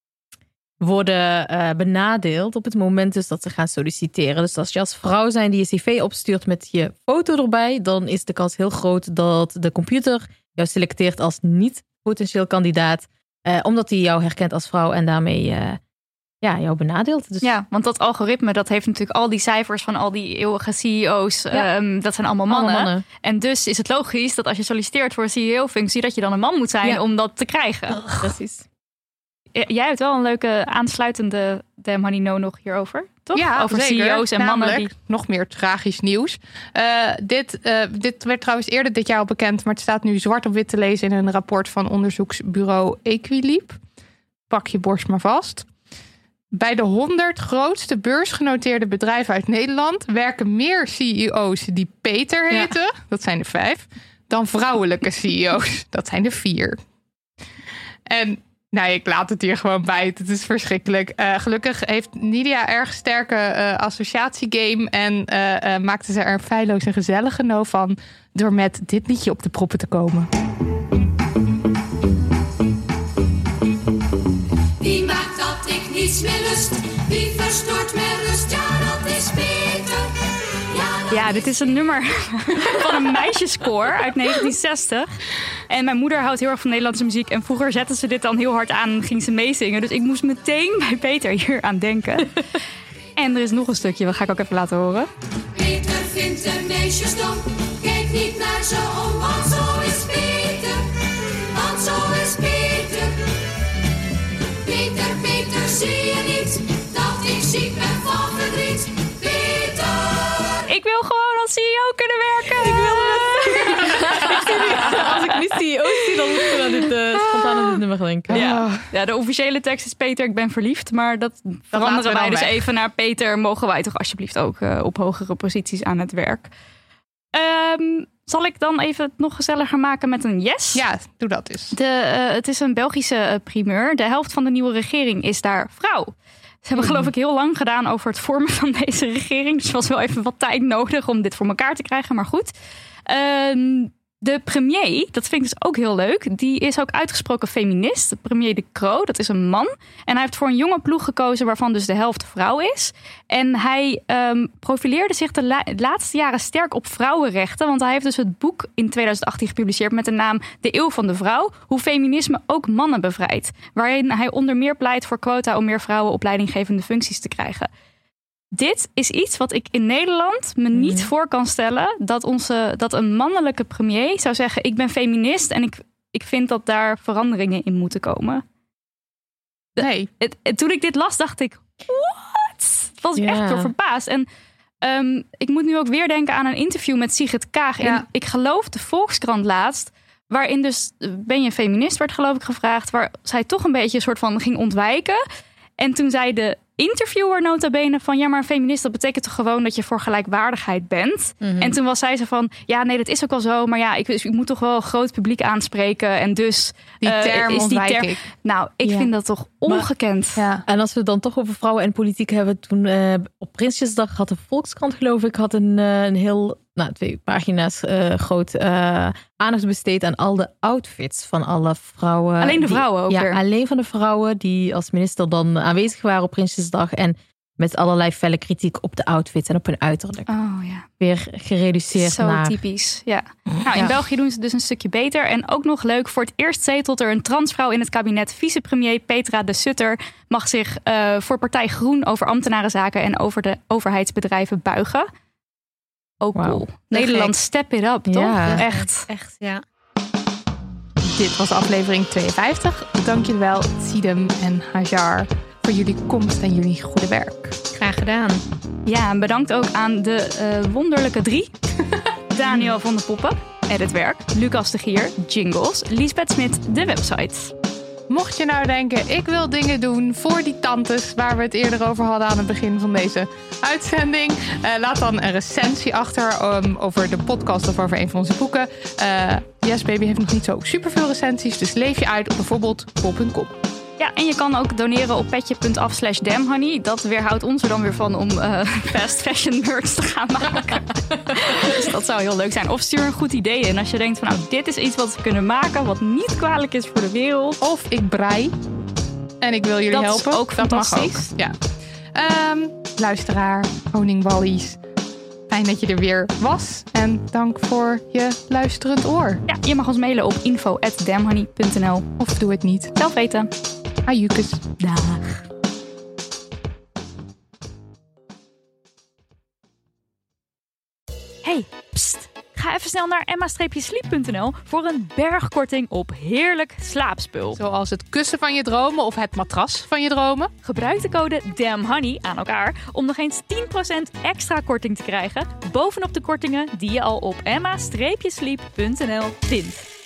worden uh, benadeeld op het moment dus dat ze gaan solliciteren. Dus als je als vrouw zijn die je cv opstuurt met je foto erbij, dan is de kans heel groot dat de computer jou selecteert als niet potentieel kandidaat, uh, omdat hij jou herkent als vrouw en daarmee uh, ja, jou benadeelt. Dus... Ja, want dat algoritme, dat heeft natuurlijk al die cijfers van al die eeuwige C E O's. Ja. Um, dat zijn allemaal mannen. allemaal mannen. En dus is het logisch dat als je solliciteert voor een C E O-functie, dat je dan een man moet zijn ja. om dat te krijgen. Oh, precies. Jij hebt wel een leuke aansluitende Damn Honey No nog hierover, toch? Ja, over zeker. C E O's en Namelijk, mannen die... nog meer tragisch nieuws. Uh, dit, uh, dit werd trouwens eerder dit jaar al bekend, maar het staat nu zwart op wit te lezen in een rapport van onderzoeksbureau Equilib. Pak je borst maar vast. Bij de honderd grootste beursgenoteerde bedrijven uit Nederland werken meer C E O's die Peter heten, ja. dat zijn er vijf, dan vrouwelijke C E O's, dat zijn er vier. En nou, ik laat het hier gewoon bij. Het is verschrikkelijk. Uh, gelukkig heeft Nidia erg sterke uh, associatiegame en uh, uh, maakte ze er een feilloos en gezellige no van door met dit liedje op de proppen te komen. Wie maakt dat ik niets meer lust? Wie verstoort mijn rust? Ja, dat is Peter. Ja, dat ja, dit is een nummer van een meisjeskoor uit negentien zestig. En mijn moeder houdt heel erg van Nederlandse muziek. En vroeger zette ze dit dan heel hard aan en ging ze meezingen. Dus ik moest meteen bij Peter hier aan denken. En er is nog een stukje, dat ga ik ook even laten horen. Peter vindt de meisjes dom. Kijk niet naar ze om, want zo is Peter. Want zo is Peter. Peter, Peter, zie je niet dat ik ziek ben van verdriet? Peter! Ik wil gewoon als C E O kunnen werken. Ik wil het. Als ik niet C E O's zie, dan moet ik aan dit uh, spontaan aan dit nummer denken. Ja. ja, de officiële tekst is Peter, ik ben verliefd. Maar dat, dat veranderen wij dus weg. even naar Peter. Mogen wij toch alsjeblieft ook uh, op hogere posities aan het werk? Um, zal ik dan even het nog gezelliger maken met een yes? Ja, doe dat eens. De, uh, het is een Belgische uh, primeur. De helft van de nieuwe regering is daar vrouw. Ze hebben geloof ik heel lang gedaan over het vormen van deze regering. Dus er was wel even wat tijd nodig om dit voor elkaar te krijgen. Maar goed. Uh, de premier, dat vind ik dus ook heel leuk. Die is ook uitgesproken feminist. De premier De Croo, dat is een man. En hij heeft voor een jonge ploeg gekozen waarvan dus de helft vrouw is. En hij um, profileerde zich de, la- de laatste jaren sterk op vrouwenrechten. Want hij heeft dus het boek in twintig achttien gepubliceerd met de naam De Eeuw van de Vrouw. Hoe feminisme ook mannen bevrijdt. Waarin hij onder meer pleit voor quota om meer vrouwen op leidinggevende functies te krijgen. Dit is iets wat ik in Nederland me niet voor kan stellen. Dat, onze, dat een mannelijke premier zou zeggen, ik ben feminist en ik, ik vind dat daar veranderingen in moeten komen. Nee. Het, het, toen ik dit las, dacht ik, what? Was ik Ja. echt door verbaasd. En um, ik moet nu ook weer denken aan een interview met Sigrid Kaag. Ja. In, ik geloof de Volkskrant laatst. Waarin dus, ben je een feminist, werd geloof ik gevraagd. Waar zij toch een beetje een soort van ging ontwijken. En toen zei de interviewer nota bene van, ja, maar een feminist, dat betekent toch gewoon dat je voor gelijkwaardigheid bent. Mm-hmm. En toen was zij zo van, ja, nee, dat is ook wel zo. Maar ja, ik, ik moet toch wel een groot publiek aanspreken. En dus Die uh, term is die ontwijk term. ik. Nou, ik Ja. vind dat toch ongekend. Ja. En als we het dan toch over vrouwen en politiek hebben. Toen uh, op Prinsjesdag had de Volkskrant, geloof ik, had een, uh, een heel, nou, twee pagina's uh, groot uh, aandacht besteed aan al de outfits van alle vrouwen. Alleen de die- vrouwen ook Ja, weer. alleen van de vrouwen die als minister dan aanwezig waren op Prinsjesdag. En met allerlei felle kritiek op de outfits en op hun uiterlijk. Oh ja, Weer gereduceerd zo naar... typisch. Ja. Nou, in Ja. België doen ze het dus een stukje beter. En ook nog leuk, voor het eerst zetelt er een transvrouw in het kabinet. Vicepremier Petra de Sutter mag zich uh, voor partij Groen over ambtenarenzaken en over de overheidsbedrijven buigen. Ook Wauw. cool. Nederland, step it up, toch? Ja. Echt. Echt, ja. Dit was aflevering tweeënvijftig. Dank jullie wel, Sidem en Hajar, voor jullie komst en jullie goede werk. Graag gedaan. Ja, en bedankt ook aan de uh, wonderlijke drie. Daniel van de Poppen, editwerk. Lucas de Gier, jingles. Liesbeth Smit, de website. Mocht je nou denken, ik wil dingen doen voor die tantes waar we het eerder over hadden aan het begin van deze uitzending. Uh, laat dan een recensie achter um, over de podcast of over een van onze boeken. Uh, Yes Baby heeft nog niet zo superveel recensies, dus leef je uit op bijvoorbeeld bol punt com. Ja, en je kan ook doneren op petje.af slash damnhoney. Dat weerhoudt ons er dan weer van om uh, fast fashion merch te gaan maken. Dus dat zou heel leuk zijn. Of stuur een goed idee in als je denkt van, nou, dit is iets wat we kunnen maken wat niet kwalijk is voor de wereld. Of ik brei en ik wil jullie Dat is helpen. ook dat mag fantastisch. ook. Ja. Um, luisteraar, Koning Wallies. Fijn dat je er weer was. En dank voor je luisterend oor. Ja, je mag ons mailen op info at damnhoney punt n l. Of doe het niet. Zelf weten. Ajukus. Dag. Ga even snel naar emma sleep punt n l voor een bergkorting op heerlijk slaapspul. Zoals het kussen van je dromen of het matras van je dromen. Gebruik de code DAMNHONEY aan elkaar om nog eens tien procent extra korting te krijgen bovenop de kortingen die je al op emma sleep punt n l vindt.